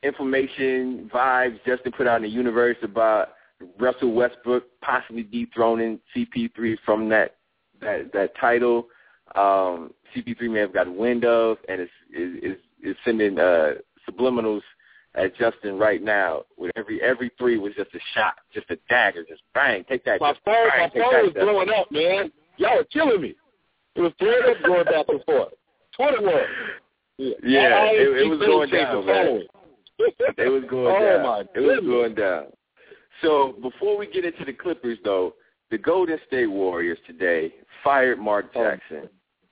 information, vibes Justin put out in the universe about Russell Westbrook possibly dethroning C P three from that that, that title. Um, C P three may have got wind of and is is, is sending uh, subliminals at Justin right now. With every every three was just a shot, just a dagger, just bang, take that. My just phone, bang, my take phone that, was Justin. blowing up, man. Y'all were killing me. It was blowing up, going back and forth. twenty-one. Yeah, yeah it, it was going down, man. It was going oh down. My it was going down. So before we get into the Clippers, though, the Golden State Warriors today fired Mark Jackson.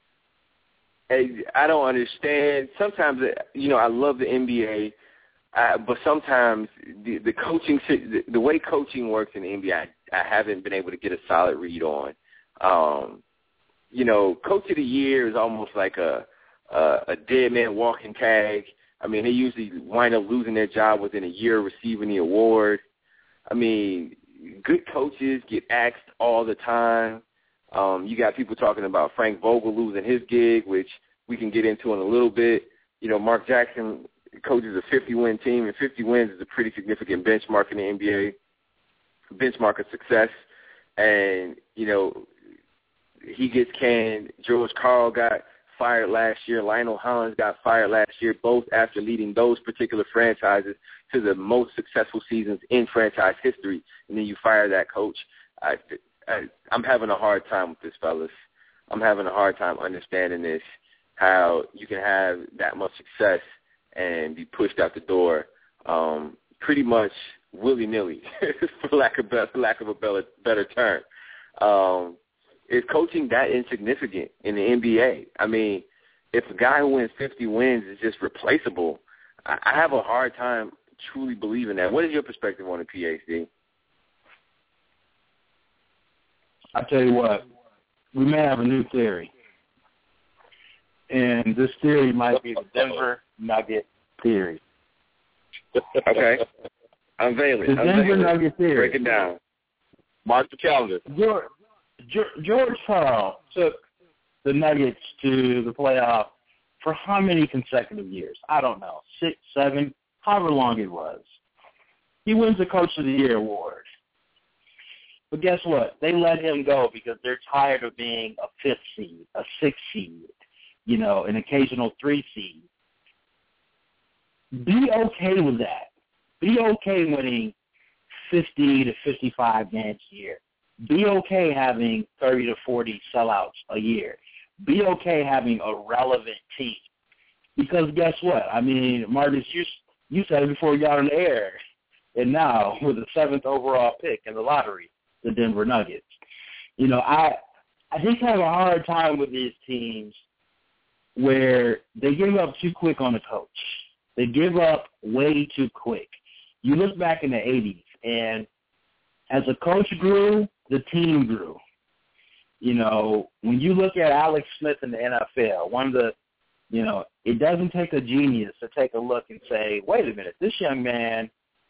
Hey, I don't understand. Sometimes, you know, I love the N B A, uh, but sometimes the, the coaching, the, the way coaching works in the N B A, I, I haven't been able to get a solid read on. Um, you know, Coach of the Year is almost like a a, a dead man walking tag. I mean, they usually wind up losing their job within a year of receiving the award. I mean, good coaches get axed all the time. Um, you got people talking about Frank Vogel losing his gig, which we can get into in a little bit. You know, Mark Jackson coaches a fifty-win team, and fifty wins is a pretty significant benchmark in the N B A, benchmark of success. And, you know, he gets canned. George Karl got fired last year. Lionel Hollins got fired last year, both after leading those particular franchises to the most successful seasons in franchise history. And then you fire that coach. I, I, I'm having a hard time with this, fellas. I'm having a hard time understanding this, how you can have that much success and be pushed out the door um, pretty much willy-nilly, for lack of, for lack of a better, better term. Um, is coaching that insignificant in the N B A? I mean, if a guy who wins fifty wins is just replaceable, I, I have a hard time truly believing that. What is your perspective on the P H D? I tell you what, we may have a new theory, and this theory might be the Denver Nugget theory. Okay, unveil it. The unveil Denver it. Nugget theory. Break it down. Mark the calendar. George, George Karl took the Nuggets to the playoff for how many consecutive years? I don't know, six, seven, however long it was. He wins the Coach of the Year award. But guess what? They let him go because they're tired of being a fifth seed, a sixth seed, you know, an occasional three seed. Be okay with that. Be okay winning fifty to fifty-five games a year. Be okay having thirty to forty sellouts a year. Be okay having a relevant team. Because guess what? I mean, Marcus, you, you said it before we got on the air. And now, with the seventh overall pick in the lottery, the Denver Nuggets. You know, I I just have a hard time with these teams where they give up too quick on the coach. They give up way too quick. You look back in the eighties, and as a coach grew, the team grew. You know, when you look at Alex Smith in the N F L, one of the, you know, it doesn't take a genius to take a look and say, wait a minute, this young man,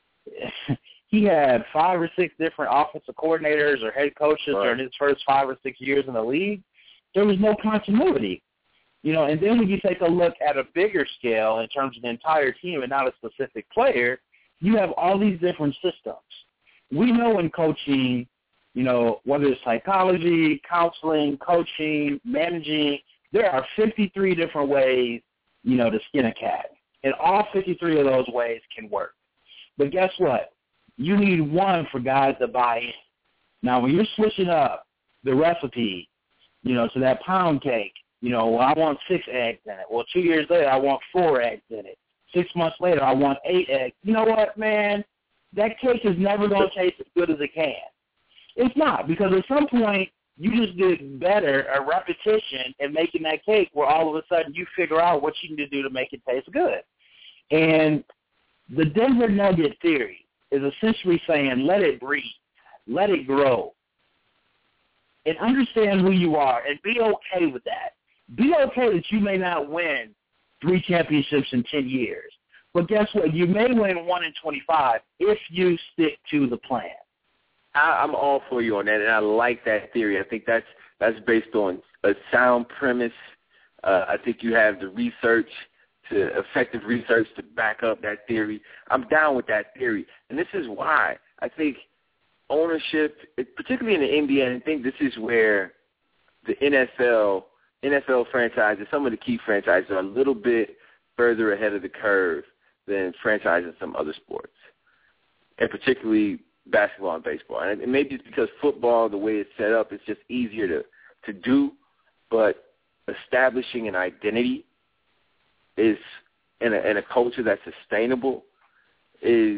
he had five or six different offensive coordinators or head coaches right. during his first five or six years in the league. There was no continuity. You know, and then when you take a look at a bigger scale in terms of the entire team and not a specific player, you have all these different systems. We know in coaching, you know, whether it's psychology, counseling, coaching, managing, there are fifty-three different ways, you know, to skin a cat. And all fifty-three of those ways can work. But guess what? You need one for guys to buy in. Now, when you're switching up the recipe, you know, to that pound cake, you know, well, I want six eggs in it. Well, two years later, I want four eggs in it. Six months later, I want eight eggs. You know what, man? That cake is never going to taste as good as it can. It's not, because at some point, you just get better at repetition and making that cake where all of a sudden you figure out what you need to do to make it taste good. And the Denver Nugget theory is essentially saying let it breathe, let it grow, and understand who you are and be okay with that. Be okay that you may not win three championships in ten years. But guess what? You may win one in twenty-five if you stick to the plan. I, I'm all for you on that, and I like that theory. I think that's that's based on a sound premise. Uh, I think you have the research to effective research to back up that theory. I'm down with that theory. And this is why I think ownership, particularly in the N B A, and I think this is where the N F L, N F L franchises, some of the key franchises are a little bit further ahead of the curve than franchises in some other sports, and particularly basketball and baseball. And maybe it's because football, the way it's set up, is just easier to, to do, but establishing an identity is in a, in a culture that's sustainable is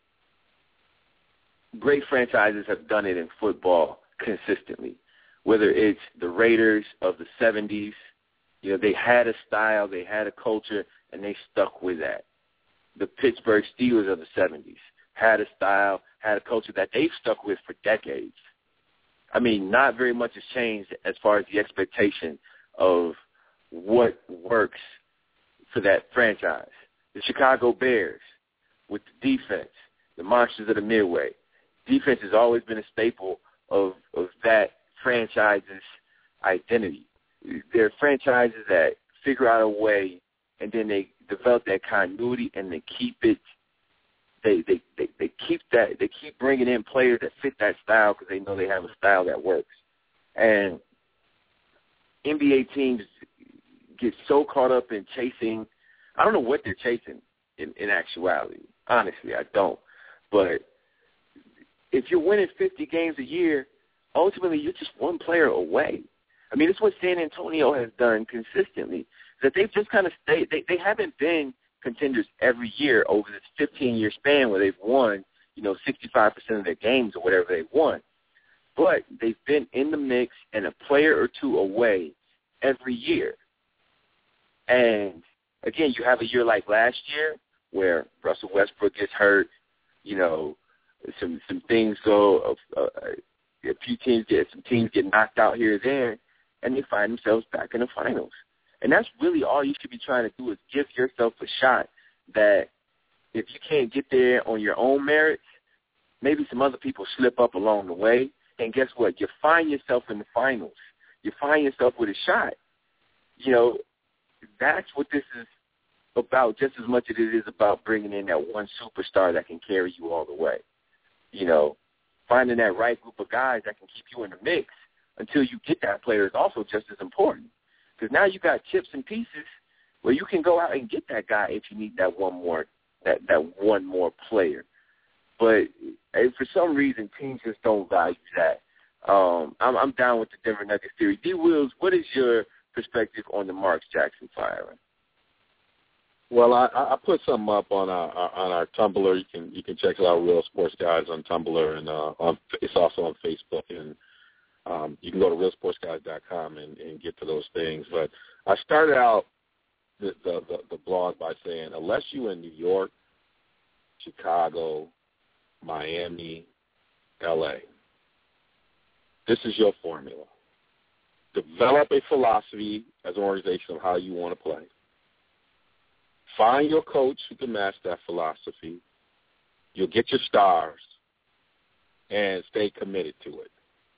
great franchises have done it in football consistently, whether it's the Raiders of the seventies. You know, they had a style, they had a culture, and they stuck with that. The Pittsburgh Steelers of the seventies had a style, had a culture that they've stuck with for decades. I mean, not very much has changed as far as the expectation of what works for that franchise. The Chicago Bears with the defense, the monsters of the Midway. Defense has always been a staple of, of that franchise's identity. They're franchises that figure out a way, and then they develop that continuity, and they keep it. They they, they, they keep that. They keep bringing in players that fit that style because they know they have a style that works. And N B A teams get so caught up in chasing. I don't know what they're chasing in, in actuality. Honestly, I don't. But if you're winning fifty games a year, ultimately you're just one player away. I mean, it's what San Antonio has done consistently, that they've just kind of stayed. They, they haven't been contenders every year over this fifteen-year span where they've won, you know, sixty-five percent of their games or whatever they've won. But they've been in the mix and a player or two away every year. And, again, you have a year like last year where Russell Westbrook gets hurt, you know, some some things go, uh, a few teams get, some teams get knocked out here or there, and they find themselves back in the finals. And that's really all you should be trying to do is give yourself a shot that if you can't get there on your own merits, maybe some other people slip up along the way. And guess what? You find yourself in the finals. You find yourself with a shot. You know, that's what this is about just as much as it is about bringing in that one superstar that can carry you all the way. You know, finding that right group of guys that can keep you in the mix until you get that player is also just as important. Because now you got chips and pieces where you can go out and get that guy if you need that one more that, that one more player. But for some reason, teams just don't value that. Um, I'm, I'm down with the Denver Nuggets theory. D. Wills, what is your perspective on the Marks Jackson firing? Well, I, I put something up on our on our Tumblr. You can you can check it out, Real Sports Guys on Tumblr, and uh, on, it's also on Facebook. And um, you can go to real sports guys dot com and, and get to those things. But I started out the, the, the, the blog by saying, unless you're in New York, Chicago, Miami, L A, this is your formula. Develop a philosophy as an organization of how you want to play. Find your coach who can match that philosophy. You'll get your stars and stay committed to it.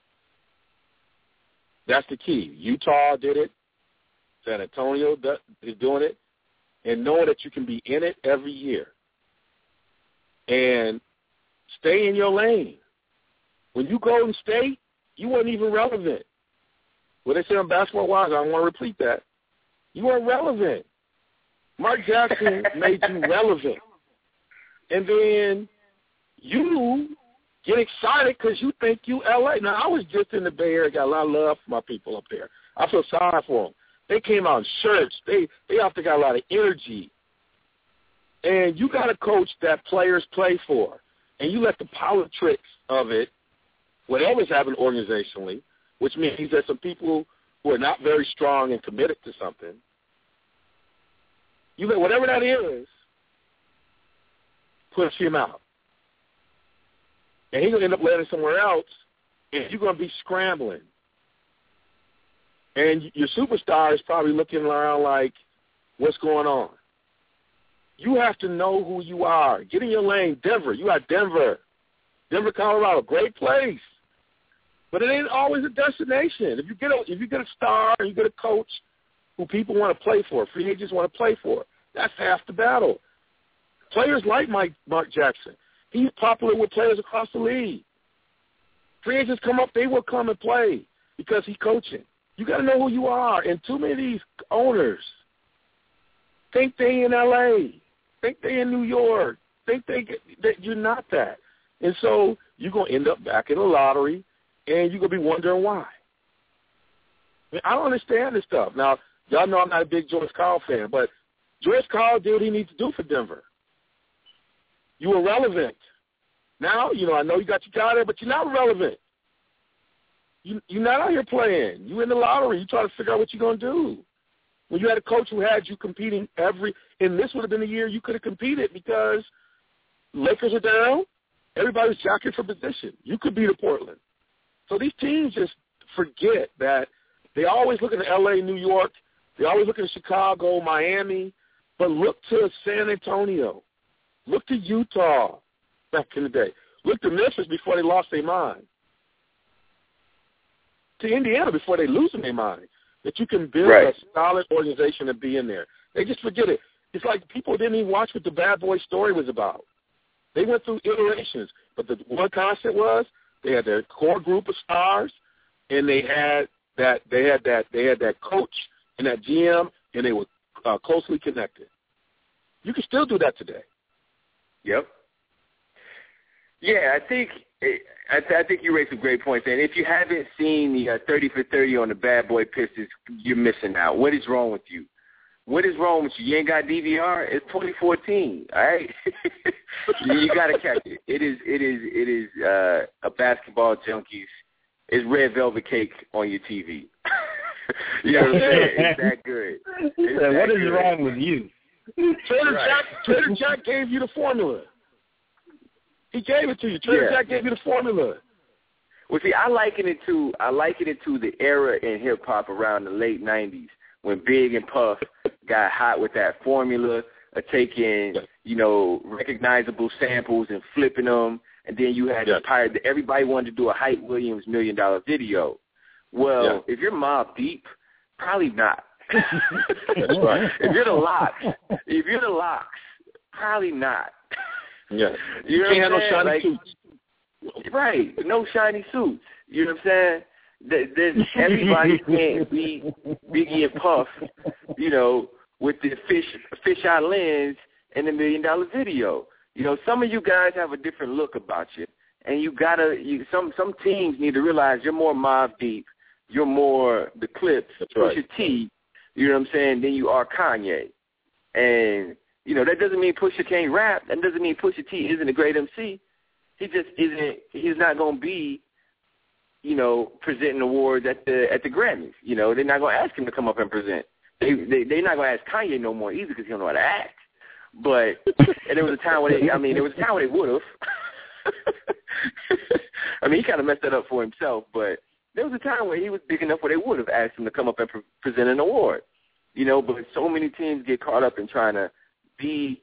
That's the key. Utah did it. San Antonio is doing it. And knowing that you can be in it every year. And stay in your lane. When you Golden State, you weren't even relevant. What they say on Basketball Wives, I don't want to repeat that. You weren't relevant. Mark Jackson made you relevant. And then you get excited because you think you L A. Now, I was just in the Bay Area, got a lot of love for my people up there. I feel sorry for them. They came out in shirts. They, they often got a lot of energy. And you got a coach that players play for. And you let the politics of it, whatever's happening organizationally, which means that some people who are not very strong and committed to something, you let whatever that is, push him out. And he's going to end up landing somewhere else, and you're going to be scrambling. And your superstar is probably looking around like, what's going on? You have to know who you are. Get in your lane. Denver. You got Denver. Denver, Colorado. Great place. But it ain't always a destination. If you get a, if you get a star and you get a coach who people want to play for, free agents want to play for, That's half the battle. Players like Mike Mark Jackson, he's popular with players across the league. Free agents come up, they will come and play because he's coaching. You got to know who you are. And too many of these owners think they in L A, think they in New York, think they get, that you're not that. And so you're going to end up back in the lottery, and you're going to be wondering why. I mean, I don't understand this stuff. Now, y'all know I'm not a big George Karl fan, but George Karl did what he needs to do for Denver. You were relevant. Now, you know, I know you got your guy there, but you're not relevant. You, you're not out here playing. You're in the lottery. You're trying to figure out what you're going to do. When you had a coach who had you competing every – and this would have been a year you could have competed because Lakers are down. Everybody's jockeying for position. You could beat a Portland. So these teams just forget that they always look at L A, New York. They always look at Chicago, Miami. But look to San Antonio. Look to Utah back in the day. Look to Memphis before they lost their mind. To Indiana before they lose their mind. That you can build right. a solid organization and be in there. They just forget it. It's like people didn't even watch what the Bad Boy story was about. They went through iterations. But the one constant was they had their core group of stars, and they had that they had that they had that coach and that G M, and they were uh, closely connected. You can still do that today. Yep. Yeah, I think I, th- I think you raised some great points. And if you haven't seen the uh, thirty for thirty on the Bad Boy Pistons, you're missing out. What is wrong with you? What is wrong with you? You ain't got D V R? It's twenty fourteen, all right? you you got to catch it. It is it is it is uh, a basketball junkies. It's red velvet cake on your T V. You know what I'm saying? It's that good. It's yeah, that what is good. wrong with you? Trader right. Jack, Trader Jack gave you the formula. He gave it to you. Trader yeah. Jack gave you the formula. Well, see, I liken it to I liken it to the era in hip hop around the late nineties when Big and Puff got hot with that formula of taking, you know, recognizable samples and flipping them, and then you had yeah. the pirate. Everybody wanted to do a Hype Williams million dollar video. Well, yeah. if you're Mobb Deep, probably not. That's right. If you're the Locks, if you're the Locks, probably not. Yeah. You know can't have no saying? shiny like, suits. Right. No shiny suits. You know what I'm saying? There's, everybody can't be Biggie and Puff, you know, with the fish fish eye lens and the million dollar video. You know, some of you guys have a different look about you, and you gotta. You, some some teams need to realize you're more Mobb Deep, you're more the Clips, That's Pusha right. T. You know what I'm saying? Than you are Kanye, and you know that doesn't mean Pusha can't rap. That doesn't mean Pusha T isn't a great M C. He just isn't. He's not gonna be, you know, presenting awards at the at the Grammys. You know, they're not gonna ask him to come up and present. They they they're not gonna ask Kanye no more either because he don't know how to act. But and there was a time when they, I mean, there was a time when they would have. I mean, he kind of messed that up for himself, but there was a time where he was big enough where they would have asked him to come up and pre- present an award. You know, but so many teams get caught up in trying to be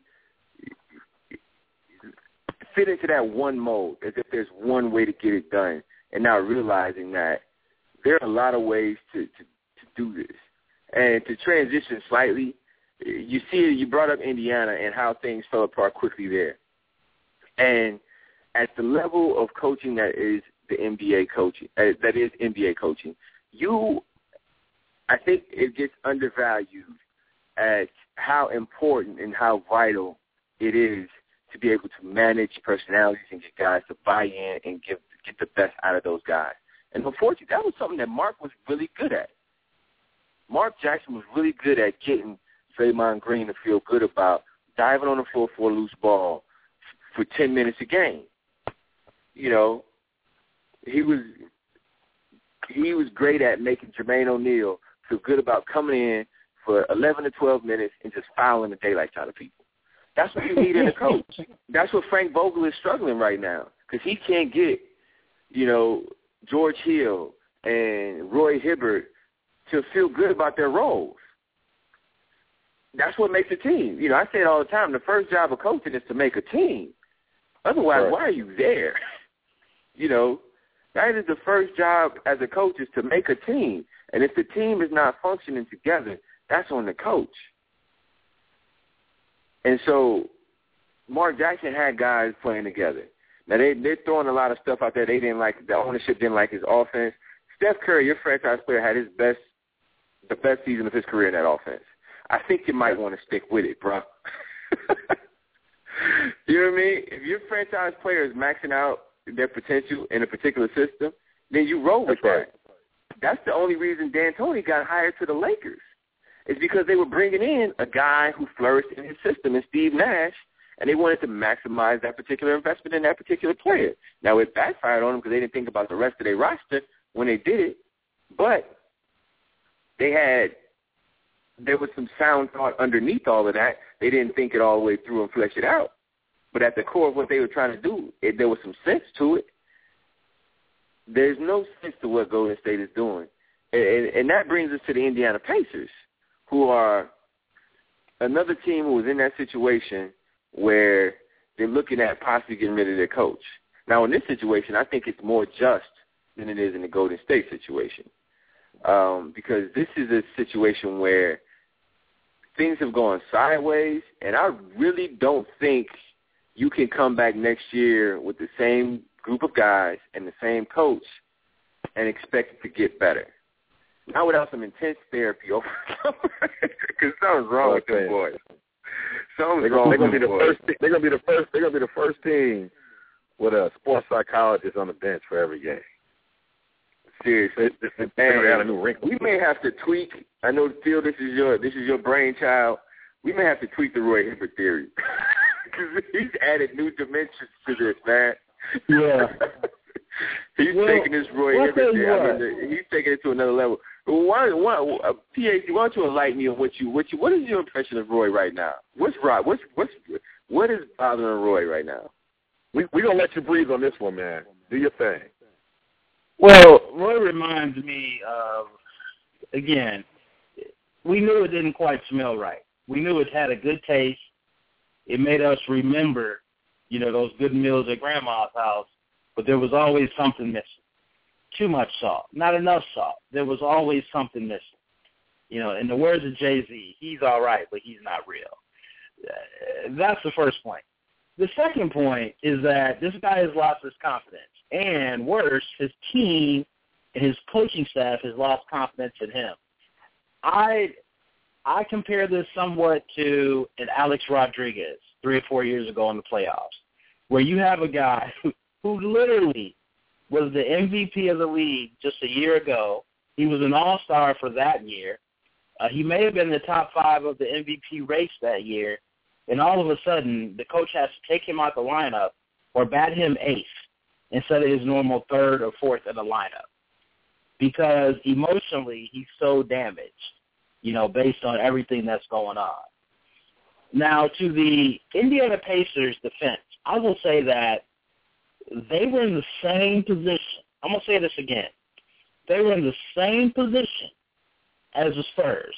fit into that one mode as if there's one way to get it done, and not realizing that there are a lot of ways to, to, to do this. And to transition slightly, you see, you brought up Indiana and how things fell apart quickly there. And at the level of coaching that is the N B A coaching, uh, that is N B A coaching, you, I think it gets undervalued at how important and how vital it is to be able to manage personalities and get guys to buy in and give, get the best out of those guys. And unfortunately, that was something that Mark was really good at. Mark Jackson was really good at getting Draymond Green to feel good about diving on the floor for a loose ball for ten minutes a game. You know, he was he was great at making Jermaine O'Neal feel good about coming in for eleven to twelve minutes and just fouling the daylights out of people. That's what you need in a coach. That's what Frank Vogel is struggling right now because he can't get, you know, George Hill and Roy Hibbert to feel good about their roles. That's what makes a team. You know, I say it all the time. The first job of coaching is to make a team. Otherwise, right. why are you there? You know, that is the first job as a coach is to make a team. And if the team is not functioning together, that's on the coach. And so Mark Jackson had guys playing together. Now, they, they're throwing a lot of stuff out there. They didn't like, the ownership didn't like his offense. Steph Curry, your franchise player, had his best, the best season of his career in that offense. I think you might want to stick with it, bro. You know what I mean? If your franchise player is maxing out their potential in a particular system, then you roll with That's right. that. That's the only reason D'Antoni got hired to the Lakers. It's because they were bringing in a guy who flourished in his system, and Steve Nash, and they wanted to maximize that particular investment in that particular player. Now, it backfired on them because they didn't think about the rest of their roster when they did it, but they had there was some sound thought underneath all of that. They didn't think it all the way through and flesh it out. But at the core of what they were trying to do, it, there was some sense to it. There's no sense to what Golden State is doing. And, and that brings us to the Indiana Pacers, who are another team who was in that situation where they're looking at possibly getting rid of their coach. Now, in this situation, I think it's more just than it is in the Golden State situation, um, because this is a situation where things have gone sideways, and I really don't think you can come back next year with the same group of guys and the same coach and expect it to get better. Not without some intense therapy over because something's wrong with them boys. Something's they're wrong gonna with be them the boys. first. They're gonna be the first. They're gonna be the first team with a sports psychologist on the bench for every game. Seriously, They, they, they got a new wrinkle. We may have to tweak. I know, Phil, this is your this is your brainchild. We may have to tweak the Roy Hibbert theory because he's added new dimensions to this, man. Yeah. He's well, taking this Roy well, Hibbert theory. I what. mean, he's taking it to another level. Why, why, uh, P H D, why don't you enlighten me on what you what you what is your impression of Roy right now? What's right? What's what's what is bothering Roy right now? We we gonna let you breathe on this one, man. Do your thing. Well, Roy reminds me of, again, we knew it didn't quite smell right. We knew it had a good taste. It made us remember, you know, those good meals at Grandma's house, but there was always something missing. Too much salt, not enough salt. There was always something missing. You know, in the words of Jay-Z, he's all right, but he's not real. Uh, that's the first point. The second point is that this guy has lost his confidence. And worse, his team and his coaching staff has lost confidence in him. I I compare this somewhat to an Alex Rodriguez three or four years ago in the playoffs, where you have a guy who, who literally was the M V P of the league just a year ago. He was an all-star for that year. Uh, he may have been in the top five of the M V P race that year, and all of a sudden the coach has to take him out the lineup or bat him eighth instead of his normal third or fourth in the lineup because emotionally he's so damaged, you know, based on everything that's going on. Now, to the Indiana Pacers' defense, I will say that they were in the same position. I'm going to say this again. They were in the same position as the Spurs.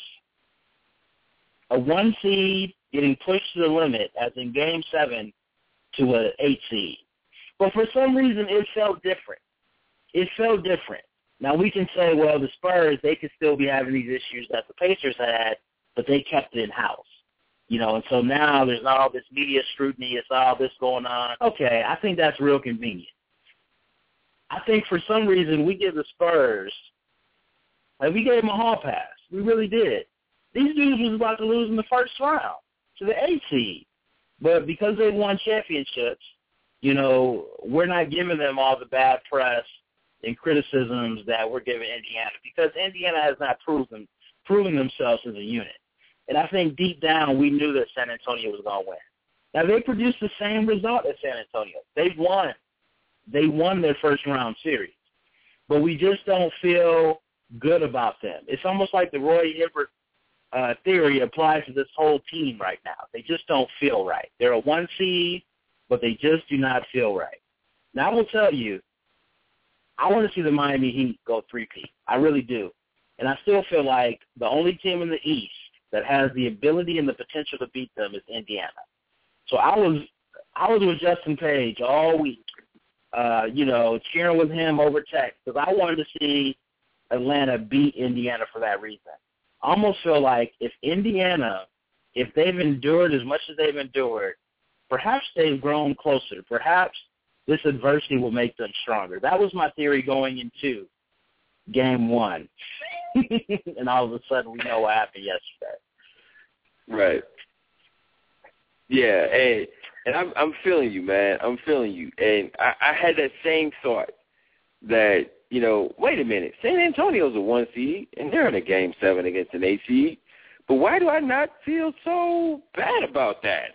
A one seed getting pushed to the limit, as in Game seven, to an eight seed. But for some reason, it felt different. It felt different. Now, we can say, well, the Spurs, they could still be having these issues that the Pacers had, but they kept it in-house. You know, and so now there's all this media scrutiny. It's all this going on. Okay, I think that's real convenient. I think for some reason we give the Spurs, like we gave them a hall pass. We really did. These dudes was about to lose in the first round to the eight seed. But because they won championships, you know, we're not giving them all the bad press and criticisms that we're giving Indiana because Indiana has not proven, proven themselves as a unit. And I think deep down we knew that San Antonio was going to win. Now, they produced the same result as San Antonio. They won. They won their first-round series. But we just don't feel good about them. It's almost like the Roy Hibbert uh, theory applies to this whole team right now. They just don't feel right. They're a one seed, but they just do not feel right. Now, I will tell you, I want to see the Miami Heat go three-peat. I really do. And I still feel like the only team in the East that has the ability and the potential to beat them is Indiana. So I was I was with Justin Page all week, uh, you know, cheering with him over text because I wanted to see Atlanta beat Indiana for that reason. I almost feel like if Indiana if they've endured as much as they've endured, perhaps they've grown closer. Perhaps this adversity will make them stronger. That was my theory going into game one. And all of a sudden we know what happened yesterday. Right. Yeah, and, and I'm, I'm feeling you, man. I'm feeling you. And I, I had that same thought that, you know, wait a minute, San Antonio's a one seed, and they're in a game seven against an eight seed. But why do I not feel so bad about that?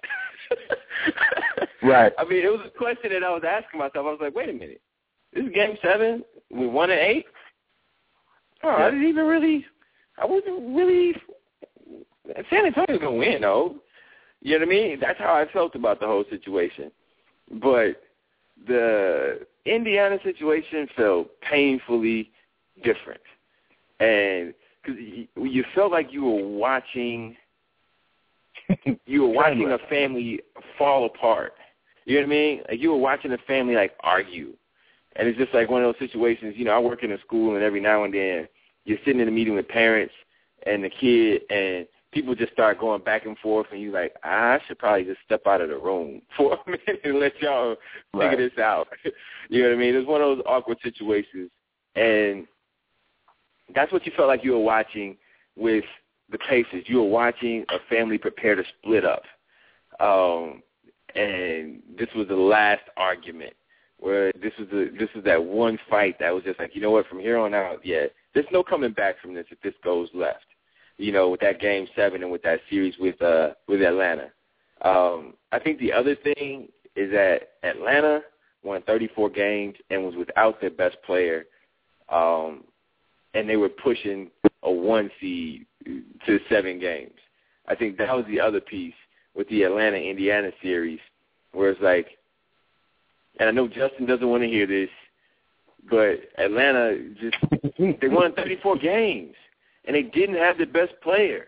Right. I mean, it was a question that I was asking myself. I was like, wait a minute, this is game seven with one and eight? Oh, yeah. I didn't even really, I wasn't really, San Antonio's going to win, though. You know what I mean? That's how I felt about the whole situation. But the Indiana situation felt painfully different. And because you felt like you were watching, you were watching a family fall apart. You know what I mean? Like you were watching a family like argue. And it's just like one of those situations, you know, I work in a school and every now and then you're sitting in a meeting with parents and the kid and people just start going back and forth and you're like, I should probably just step out of the room for a minute and let y'all right. figure this out. You know what I mean? It's one of those awkward situations. And that's what you felt like you were watching with the Pacers. You were watching a family prepare to split up. Um, and this was the last argument where this was the, this was that one fight that was just like, you know what, from here on out, yeah, there's no coming back from this if this goes left. You know, with that game seven and with that series with uh, with Atlanta. Um, I think the other thing is that Atlanta won thirty-four games and was without their best player, um, and they were pushing a one seed to seven games. I think that was the other piece with the Atlanta-Indiana series where it's like, and I know Justin doesn't want to hear this, but Atlanta just, they won thirty-four games. And they didn't have the best player.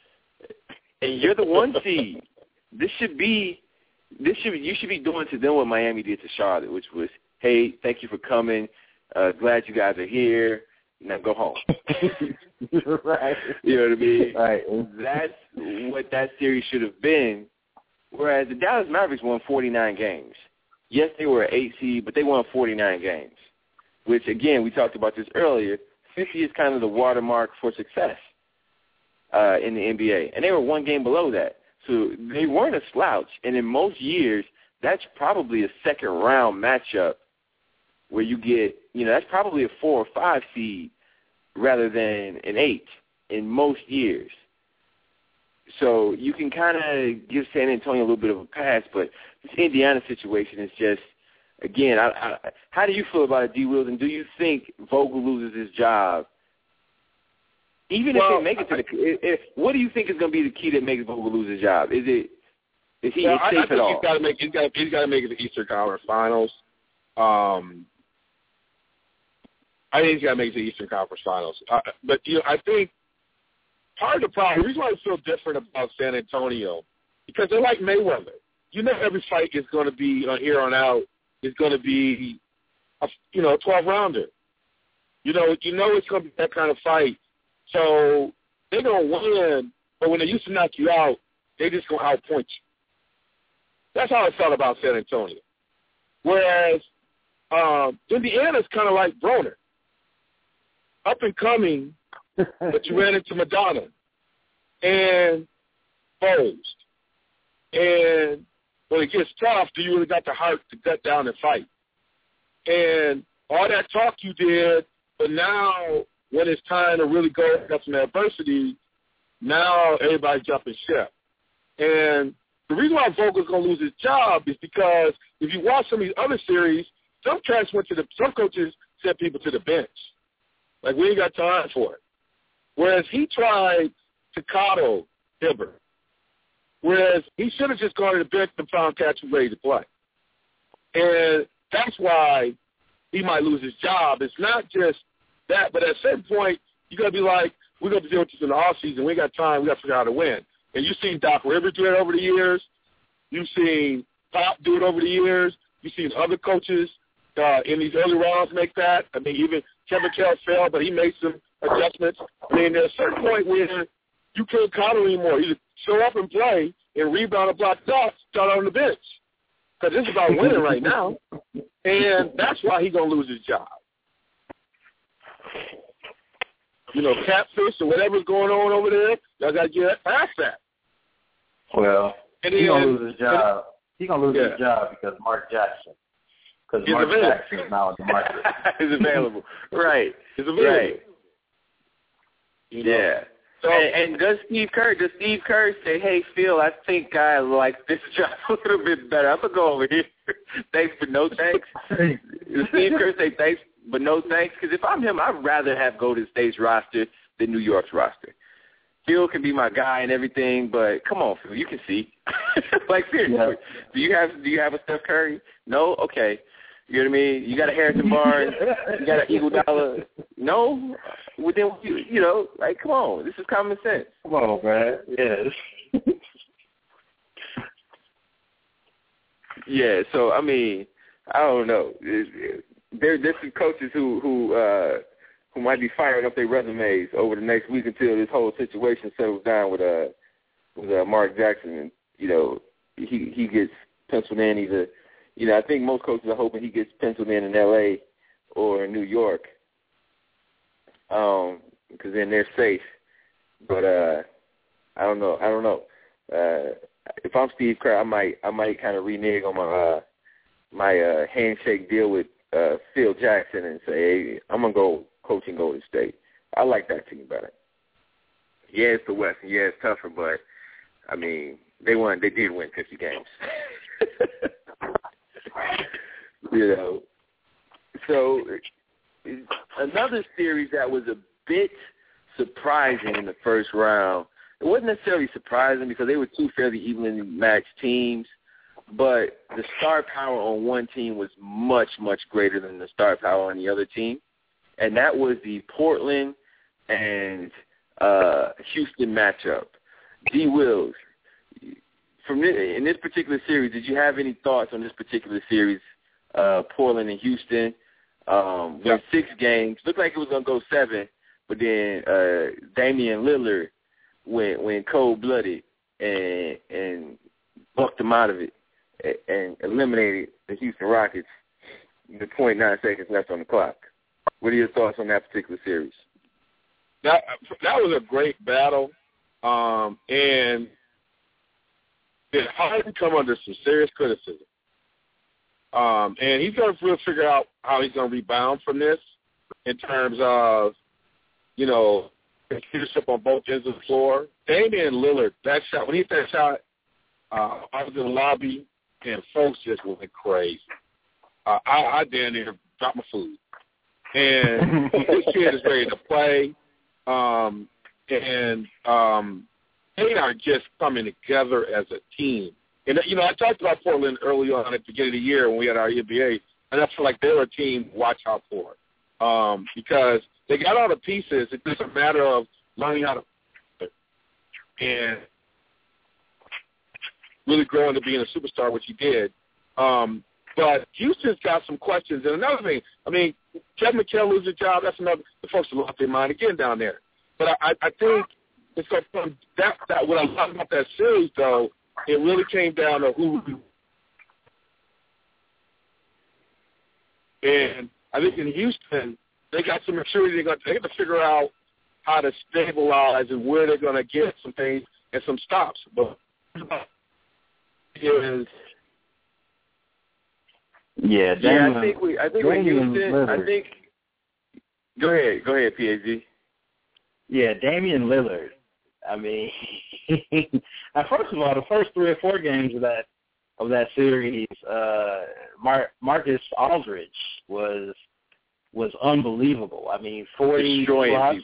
And you're the one seed. This should be, this should be, you should be doing to them what Miami did to Charlotte, which was, hey, thank you for coming. Uh, glad you guys are here. Now go home. Right. You know what I mean? Right. That's what that series should have been. Whereas the Dallas Mavericks won forty-nine games. Yes, they were an eight seed, but they won forty-nine games, which, again, we talked about this earlier. fifty is kind of the watermark for success uh, in the N B A. And they were one game below that. So they weren't a slouch. And in most years, that's probably a second-round matchup where you get, you know, that's probably a four or five seed rather than an eight in most years. So you can kind of give San Antonio a little bit of a pass, but this Indiana situation is just, again, I, I, how do you feel about it, D. Wills? And do you think Vogel loses his job? Even well, if they make it to the if, – what do you think is going to be the key that makes Vogel lose his job? Is it – is he well, safe I, I at think all? He's got to make, he's got, he's got to make it to the Eastern Conference Finals. Um, I think he's got to make it to the Eastern Conference Finals. Uh, but, you know, I think part of the problem – the reason why I feel different about San Antonio, because they're like Mayweather. You know every fight is going to be uh, here on out is going to be, a, you know, a twelve-rounder. You know, you know it's going to be that kind of fight. So they're going to win, but when they used to knock you out, they just going to outpoint you. That's how I felt about San Antonio. Whereas um, Indiana's kind of like Broner. Up and coming, but you ran into Madonna and posed. And when it gets tough, do you really got the heart to gut down and fight? And all that talk you did, but now when it's time to really go up some adversity, now everybody's jumping ship. And the reason why Vogel's going to lose his job is because if you watch some of these other series, some cats went to the, some coaches sent people to the bench. Like, we ain't got time for it. Whereas he tried to coddle Hibbert. Whereas he should have just gone to the bench and found cats who ready to play. And that's why he might lose his job. It's not just that, but at a certain point, you got to be like, we're going to deal with this in the offseason. We got time. We got to figure out how to win. And you've seen Doc Rivers do it over the years. You've seen Pop do it over the years. You've seen other coaches uh, in these early rounds make that. I mean, even Kevin Kell failed, but he made some adjustments. I mean, there's a certain point where you you can't coddle anymore. Either show up and play and rebound and block shots, start on the bench. Because it's about winning right now. And that's why he's going to lose his job. You know, catfish or whatever's going on over there, y'all got to get past that. Well, and he's then, going to lose his job. He's going to lose yeah. his job because Mark Jackson. Because Mark available. Jackson is now in the market. He's available. Right. He's available. Right. You know? Yeah. So, and, and does Steve Kerr, does Steve Kerr say, hey, Phil, I think I like this job a little bit better. I'm going to go over here. Thanks, but no thanks. Does Steve Kerr say thanks, but no thanks? Because if I'm him, I'd rather have Golden State's roster than New York's roster. Phil can be my guy and everything, but come on, Phil, you can see. Like, seriously, yeah. do you have do you have a Steph Curry? No? Okay. You know what I mean? You got a Harrison Barnes. You got an Iguodala. No? Well, then, you, you know, like, come on. This is common sense. Come on, man. Yes. Yeah, so, I mean, I don't know. There, there's some coaches who who uh, who might be firing up their resumes over the next week until this whole situation settles down with uh with uh, Mark Jackson. And, you know, he, he gets penciled in either. You know, I think most coaches are hoping he gets penciled in in L A or in New York, um, because then they're safe. But uh, I don't know. I don't know. Uh, if I'm Steve Kerr, I might I might kind of renege on my uh, my uh, handshake deal with uh, Phil Jackson and say, hey, I'm gonna go coaching Golden State. I like that team better. Yeah, it's the West, and yeah, it's tougher, but I mean, they won. They did win fifty games. You know, so another series that was a bit surprising in the first round. It wasn't necessarily surprising because they were two fairly evenly matched teams, but the star power on one team was much, much greater than the star power on the other team, and that was the Portland and uh, Houston matchup. D. Wills, from this, in this particular series, did you have any thoughts on this particular series? Uh, Portland and Houston um, won six games. Looked like it was going to go seven, but then uh, Damian Lillard went went cold blooded and and bucked them out of it and eliminated the Houston Rockets with point nine seconds left on the clock. What are your thoughts on that particular series? That that was a great battle, um, and it Harden come under some serious criticism. Um, and he's going to really figure out how he's going to rebound from this in terms of, you know, leadership on both ends of the floor. Damian Lillard, that shot, when he hit that shot, uh, I was in the lobby, and folks just went crazy. Uh, I, I damn near dropped my food. And this kid is ready to play, um, and um, they are just coming together as a team. And, you know, I talked about Portland early on at the beginning of the year when we had our N B A, and I feel like they're a team to watch out for um, because they got all the pieces. It's just a matter of learning how to and really growing to being a superstar, which he did. Um, but Houston's got some questions. And another thing, I mean, Kevin McHale loses a job. That's another – the folks will lost their mind again down there. But I, I think it's going to – that, that, what I love about that series, though, it really came down to who – and I think in Houston, they got some maturity. They're going to have to figure out how to stabilize and where they're going to get some things and some stops. But is yeah, Damian, yeah. I think we. I think with Houston. Lillard. I think. Go ahead. Go ahead, P A Z. Yeah, Damian Lillard. I mean, first of all, the first three or four games of that of that series, uh, Mar- Marcus Aldridge was was unbelievable. I mean, forty plus,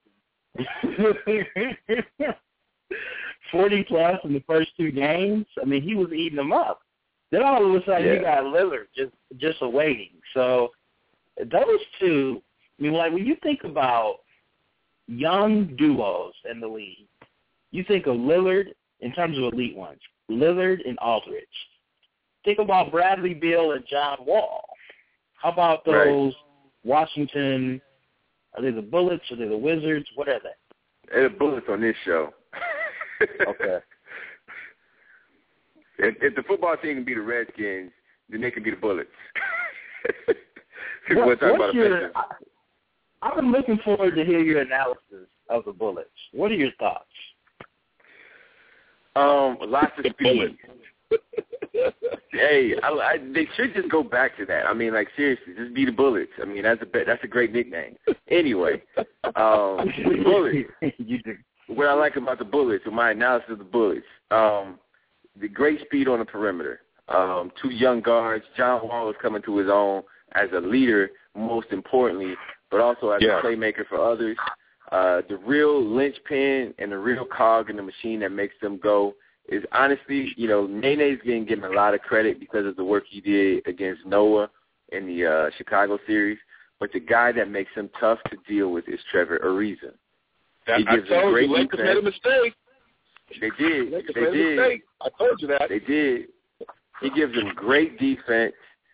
forty plus in the first two games. I mean, he was eating them up. Then all of a sudden, yeah. you got Lillard just just awaiting. So those two. I mean, like when you think about young duos in the league, you think of Lillard in terms of elite ones, Lillard and Aldridge. Think about Bradley Beal and John Wall. How about those right. Washington, are they the Bullets, are they the Wizards, what are they? They're the Bullets on this show. Okay. If, if the football team can be the Redskins, then they can be the Bullets. What, what's what's your, I, I've been looking forward to hear your analysis of the Bullets. What are your thoughts? Um, lots of speed. Hey, I, I, they should just go back to that. I mean, like, seriously, just be the Bullets. I mean, that's a that's a great nickname. Anyway, um, the Bullets. you do. What I like about the Bullets, or my analysis of the Bullets, um, the great speed on the perimeter. Um, two young guards. John Wall is coming to his own as a leader, most importantly, but also as yeah. a playmaker for others. Uh, the real linchpin and the real cog in the machine that makes them go is honestly, you know, Nene's been getting a lot of credit because of the work he did against Noah in the uh, Chicago series, but the guy that makes him tough to deal with is Trevor Ariza. He I gives told him great you, Lakers made a mistake. They did. Lakers They made did. a mistake. I told you that. They did. He gives them great defense,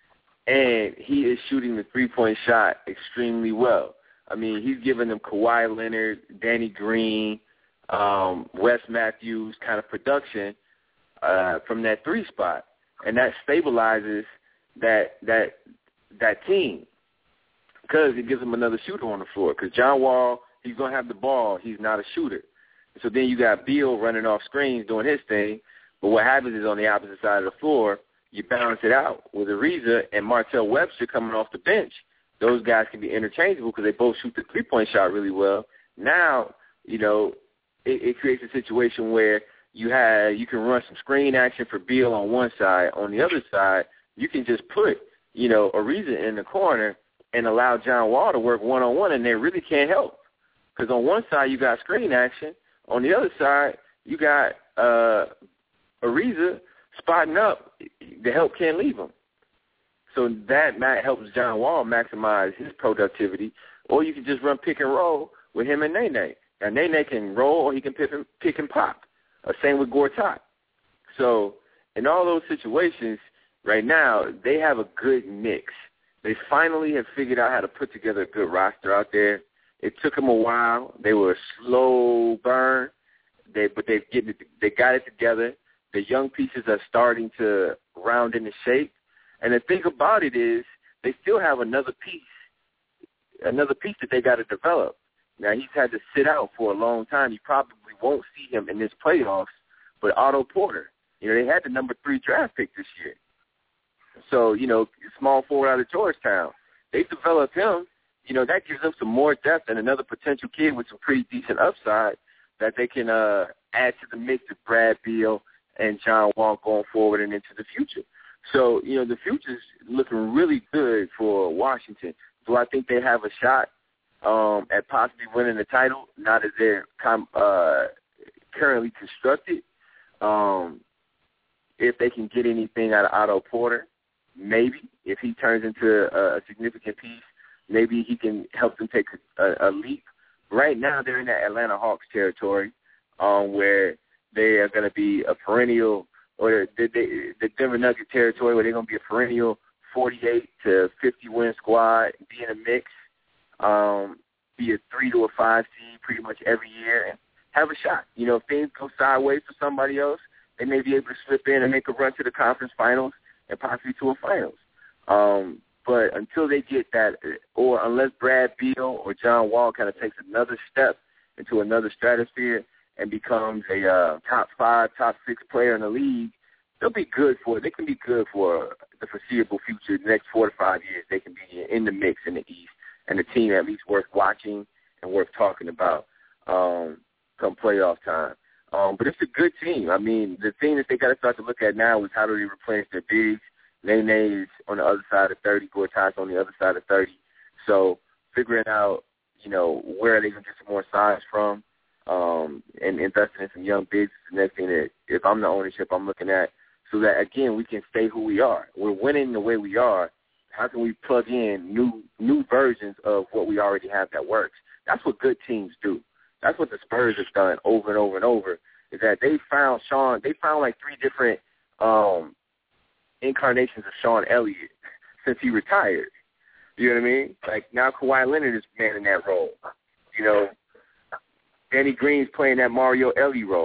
and he is shooting the three-point shot extremely well. I mean, he's giving them Kawhi Leonard, Danny Green, um, Wes Matthews kind of production uh, from that three spot, and that stabilizes that that that team because it gives them another shooter on the floor. Because John Wall, he's gonna have the ball, he's not a shooter. So then you got Beal running off screens doing his thing, but what happens is on the opposite side of the floor, you balance it out with Ariza and Martell Webster coming off the bench. Those guys can be interchangeable because they both shoot the three-point shot really well. Now, you know, it, it creates a situation where you have you can run some screen action for Beal on one side. On the other side, you can just put, you know, Ariza in the corner and allow John Wall to work one-on-one, and they really can't help. Because on one side, you got screen action. On the other side, you got uh, Ariza spotting up. The help can't leave him. So that helps John Wall maximize his productivity, or you can just run pick and roll with him and Nene. Now, Nene can roll or he can pick and, pick and pop. Uh, same with Gortat. So in all those situations, right now, they have a good mix. They finally have figured out how to put together a good roster out there. It took them a while. They were a slow burn, they, but they've getting it, they got it together. The young pieces are starting to round into shape. And the thing about it is they still have another piece, another piece that they got to develop. Now, he's had to sit out for a long time. You probably won't see him in this playoffs, but Otto Porter, you know, they had the number three draft pick this year. So, you know, small forward out of Georgetown. They developed him. You know, that gives them some more depth and another potential kid with some pretty decent upside that they can uh, add to the mix of Brad Beal and John Wall going forward and into the future. So, you know, the future's looking really good for Washington. Do I think they have a shot um, at possibly winning the title? Not as they're com- uh, currently constructed. Um, if they can get anything out of Otto Porter, maybe. If he turns into a, a significant piece, maybe he can help them take a, a leap. Right now they're in that Atlanta Hawks territory um, where they are going to be a perennial – or the, the, the Denver Nuggets territory where they're going to be a perennial forty-eight to fifty win squad, be in a mix, um, be a three to a five seed pretty much every year, and have a shot. You know, if things go sideways for somebody else, they may be able to slip in and make a run to the conference finals and possibly to a finals. Um, but until they get that, or unless Brad Beal or John Wall kind of takes another step into another stratosphere and becomes a uh, top five, top six player in the league, they'll be good for it. They can be good for the foreseeable future. The next four to five years, they can be in the mix in the East, and the team at least worth watching and worth talking about um, come playoff time. Um, but it's a good team. I mean, the thing that they got to start to look at now is how do they replenish their bigs. Nene is on the other side of thirty, Gortat's on the other side of thirty. So figuring out, you know, where are they going to get some more size from, um, and investing in some young bigs is the next thing that, if I'm the ownership, I'm looking at, so that, again, we can stay who we are. We're winning the way we are. How can we plug in new new versions of what we already have that works? That's what good teams do. That's what the Spurs have done over and over and over, is that they found Sean, they found like three different um, incarnations of Sean Elliott since he retired. You know what I mean? Like, now Kawhi Leonard is manning that role. You know, Danny Green's playing that Mario Elie role.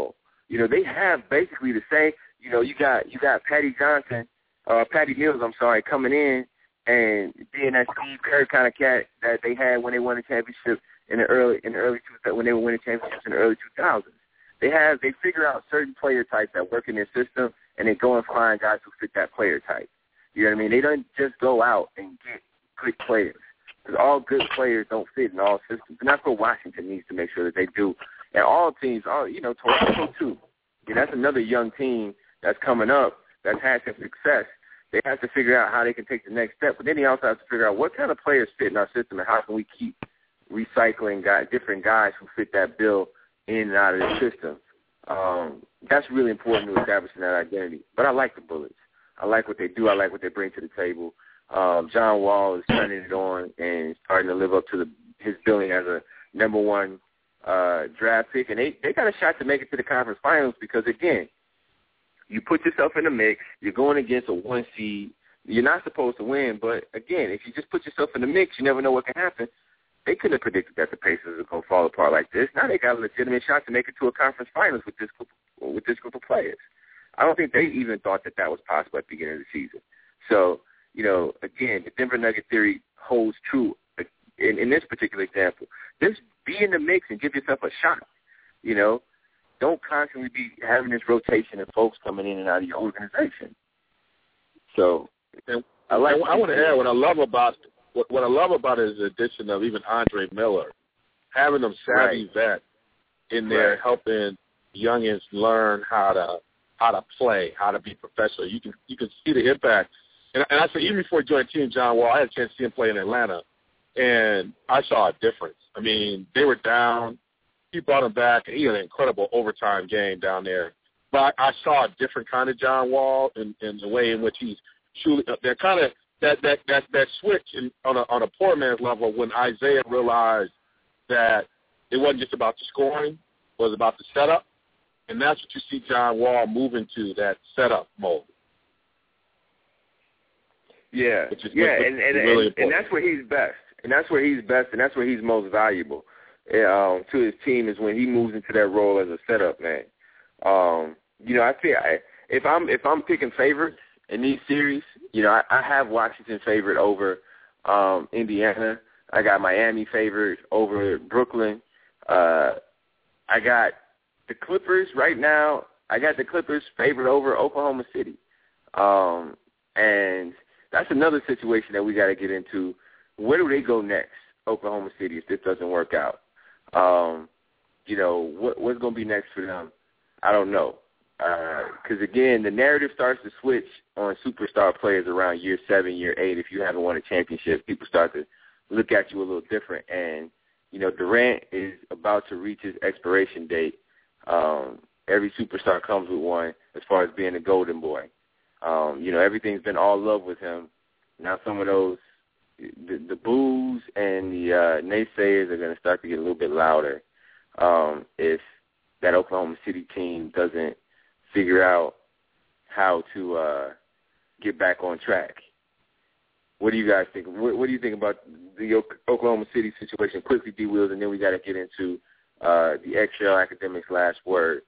You know, they have basically the same. You know, you got you got Patty Johnson, uh, Patty Mills, I'm sorry, coming in and being that Steve Kerr kind of cat that they had when they won a championship in the early in the early two, when they were winning championships in the early two thousands. They have they figure out certain player types that work in their system, and they go and find guys who fit that player type. You know what I mean? They don't just go out and get good players, because all good players don't fit in all systems, and that's what Washington needs to make sure that they do. And all teams, all you know, Toronto too. You know, that's another young team that's coming up that's had some success. They have to figure out how they can take the next step, but then they also have to figure out what kind of players fit in our system and how can we keep recycling guys, different guys who fit that bill in and out of the system. Um, that's really important to establishing that identity. But I like the Bullets. I like what they do. I like what they bring to the table. Um, John Wall is turning it on and starting to live up to the, his billing as a number one uh, draft pick. And they, they got a shot to make it to the conference finals because, again, you put yourself in the mix. You're going against a one seed. You're not supposed to win. But, again, if you just put yourself in the mix, you never know what can happen. They couldn't have predicted that the Pacers were going to fall apart like this. Now they got a legitimate shot to make it to a conference finals with this group, with this group of players. I don't think they even thought that that was possible at the beginning of the season. So, you know, again, the Denver Nugget theory holds true in, in this particular example. Just be in the mix and give yourself a shot, you know. Don't constantly be having this rotation of folks coming in and out of your organization. So, and, I like. I want to add what I love about what, what I love about it is the addition of even Andre Miller, having them savvy right. vet in there, right. helping youngins learn how to how to play, how to be professional. You can you can see the impact. And, and I said even before he joined Team John Wall, I had a chance to see him play in Atlanta, and I saw a difference. I mean, they were down. He brought him back, and he had an incredible overtime game down there. But I, I saw a different kind of John Wall in, in the way in which he's shooting. They're kind of that that that that switch in, on a on a poor man's level when Isaiah realized that it wasn't just about the scoring, it was about the setup, and that's what you see John Wall move into, that setup mode. Yeah, which is, yeah, which, and and, really and, and that's where he's best, and that's where he's best, and that's where he's most valuable. Um, to his team is when he moves into that role as a setup man. Um, you know, I feel I, if I'm if I'm picking favorites in these series, you know, I, I have Washington favored over um, Indiana. I got Miami favored over Brooklyn. Uh, I got the Clippers right now. I got the Clippers favored over Oklahoma City, um, and that's another situation that we got to get into. Where do they go next, Oklahoma City, if this doesn't work out? Um, you know, what, what's going to be next for them? I don't know. Because, uh, again, the narrative starts to switch on superstar players around year seven, year eight. If you haven't won a championship, people start to look at you a little different. And, you know, Durant is about to reach his expiration date. Um, every superstar comes with one as far as being a golden boy. Um, you know, everything's been all love with him. Now some of those The, the boos and the uh, naysayers are going to start to get a little bit louder um, if that Oklahoma City team doesn't figure out how to uh, get back on track. What do you guys think? What, what do you think about the o- Oklahoma City situation? Quickly, D. Wills, and then we got to get into uh, the X L Academics' last word.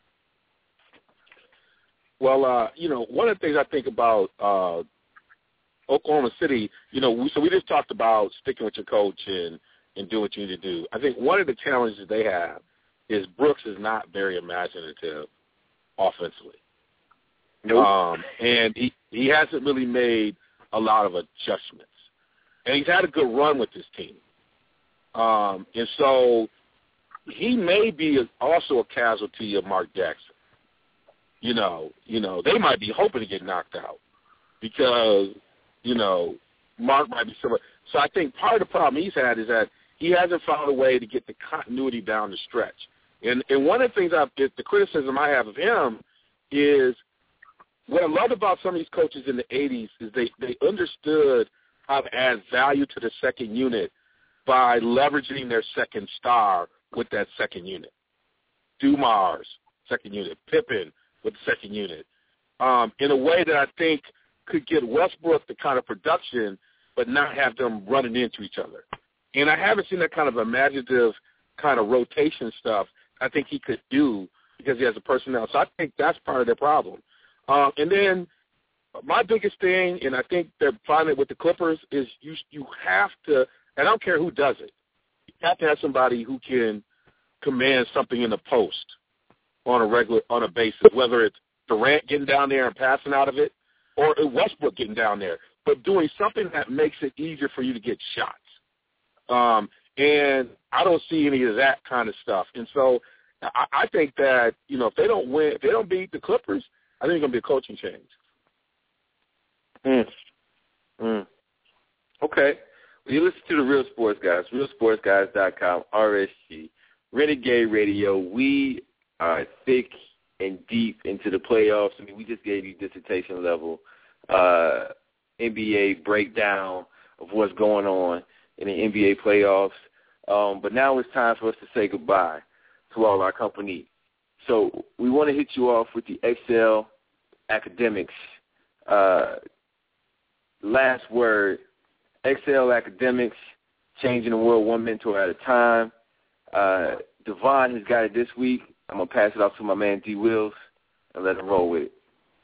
Well, uh, you know, one of the things I think about uh, Oklahoma City, you know, we, so we just talked about sticking with your coach and, and do what you need to do. I think one of the challenges they have is Brooks is not very imaginative offensively. Nope. Um, and he, he hasn't really made a lot of adjustments. And he's had a good run with this team. Um, and so he may be a, also a casualty of Mark Jackson. You know, you know, they might be hoping to get knocked out because – you know, Mark might be similar. So I think part of the problem he's had is that he hasn't found a way to get the continuity down the stretch. And and one of the things, I've, the criticism I have of him is what I loved about some of these coaches in the eighties is they, they understood how to add value to the second unit by leveraging their second star with that second unit. Dumars, second unit. Pippen with the second unit. Um, in a way that I think – could get Westbrook the kind of production but not have them running into each other. And I haven't seen that kind of imaginative kind of rotation stuff I think he could do because he has a personnel. So I think that's part of their problem. Um, and then my biggest thing, and I think they're finding it with the Clippers, is you you have to, and I don't care who does it, you have to have somebody who can command something in the post on a regular on a basis, whether it's Durant getting down there and passing out of it, or Westbrook getting down there, but doing something that makes it easier for you to get shots. Um, and I don't see any of that kind of stuff. And so I, I think that, you know, if they don't win, if they don't beat the Clippers, I think it's going to be a coaching change. Mm. Mm. Okay. Well, you listen to the Real Sports Guys, real sports guys dot com, R S G, Renegade Radio. We are thick and deep into the playoffs. I mean, we just gave you dissertation level uh, N B A breakdown of what's going on in the N B A playoffs. Um, but now it's time for us to say goodbye to all our company. So we want to hit you off with the Excel Academics. Uh, last word, Excel Academics, changing the world one mentor at a time. Uh, Devon has got it this week. I'm going to pass it off to my man D. Wills and let him roll with it.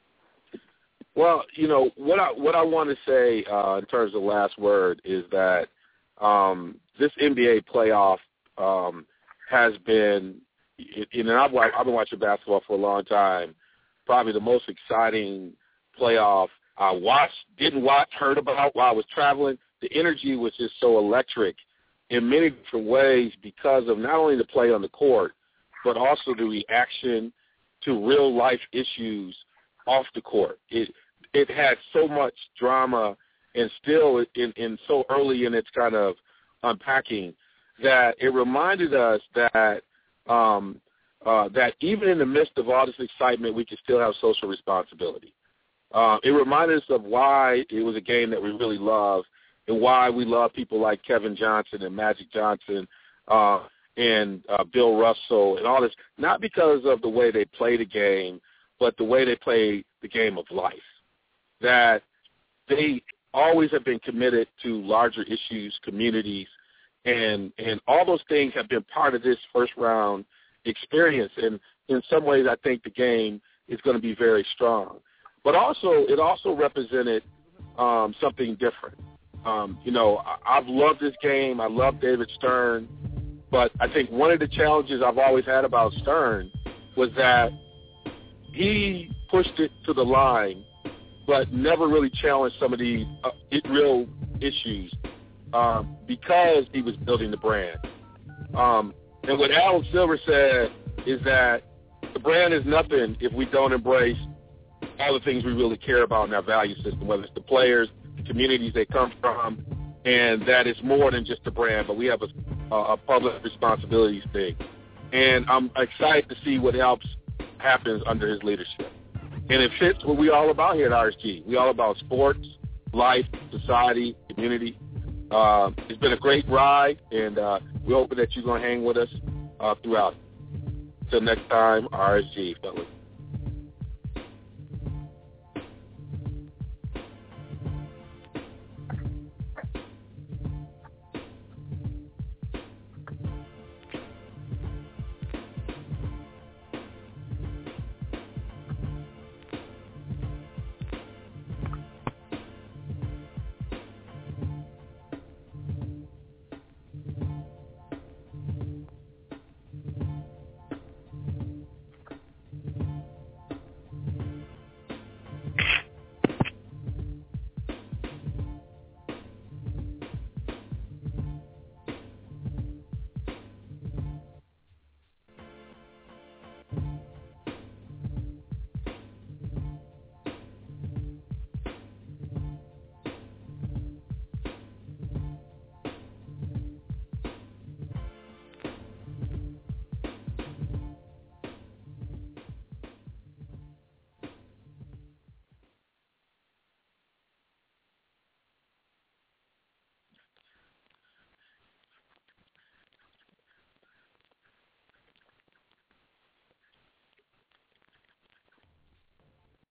Well, you know, what I what I want to say uh, in terms of last word is that um, this N B A playoff um, has been, you know, I've, I've been watching basketball for a long time, probably the most exciting playoff I watched, didn't watch, heard about while I was traveling. The energy was just so electric in many different ways because of not only the play on the court, but also the reaction to real-life issues off the court. It it had so much drama and still in, in so early in its kind of unpacking that it reminded us that um, uh, that even in the midst of all this excitement, we can still have social responsibility. Uh, it reminded us of why it was a game that we really love and why we love people like Kevin Johnson and Magic Johnson uh, and uh, Bill Russell and all this, not because of the way they play the game, but the way they play the game of life, that they always have been committed to larger issues, communities, and and all those things have been part of this first-round experience. And in some ways, I think the game is going to be very strong. But also, it also represented um, something different. Um, you know, I, I've loved this game. I love David Stern. But I think one of the challenges I've always had about Stern was that he pushed it to the line, but never really challenged some of these uh, real issues um, because he was building the brand. Um, and what Adam Silver said is that the brand is nothing if we don't embrace all the things we really care about in our value system, whether it's the players, the communities they come from, and that it's more than just a brand, but we have a, a public responsibilities thing. And I'm excited to see what helps happens under his leadership. And it fits what we all about here at R S G. We all about sports, life, society, community. Uh, it's been a great ride, and uh, we hope that you're going to hang with us uh, throughout. Until next time, R S G, fellas.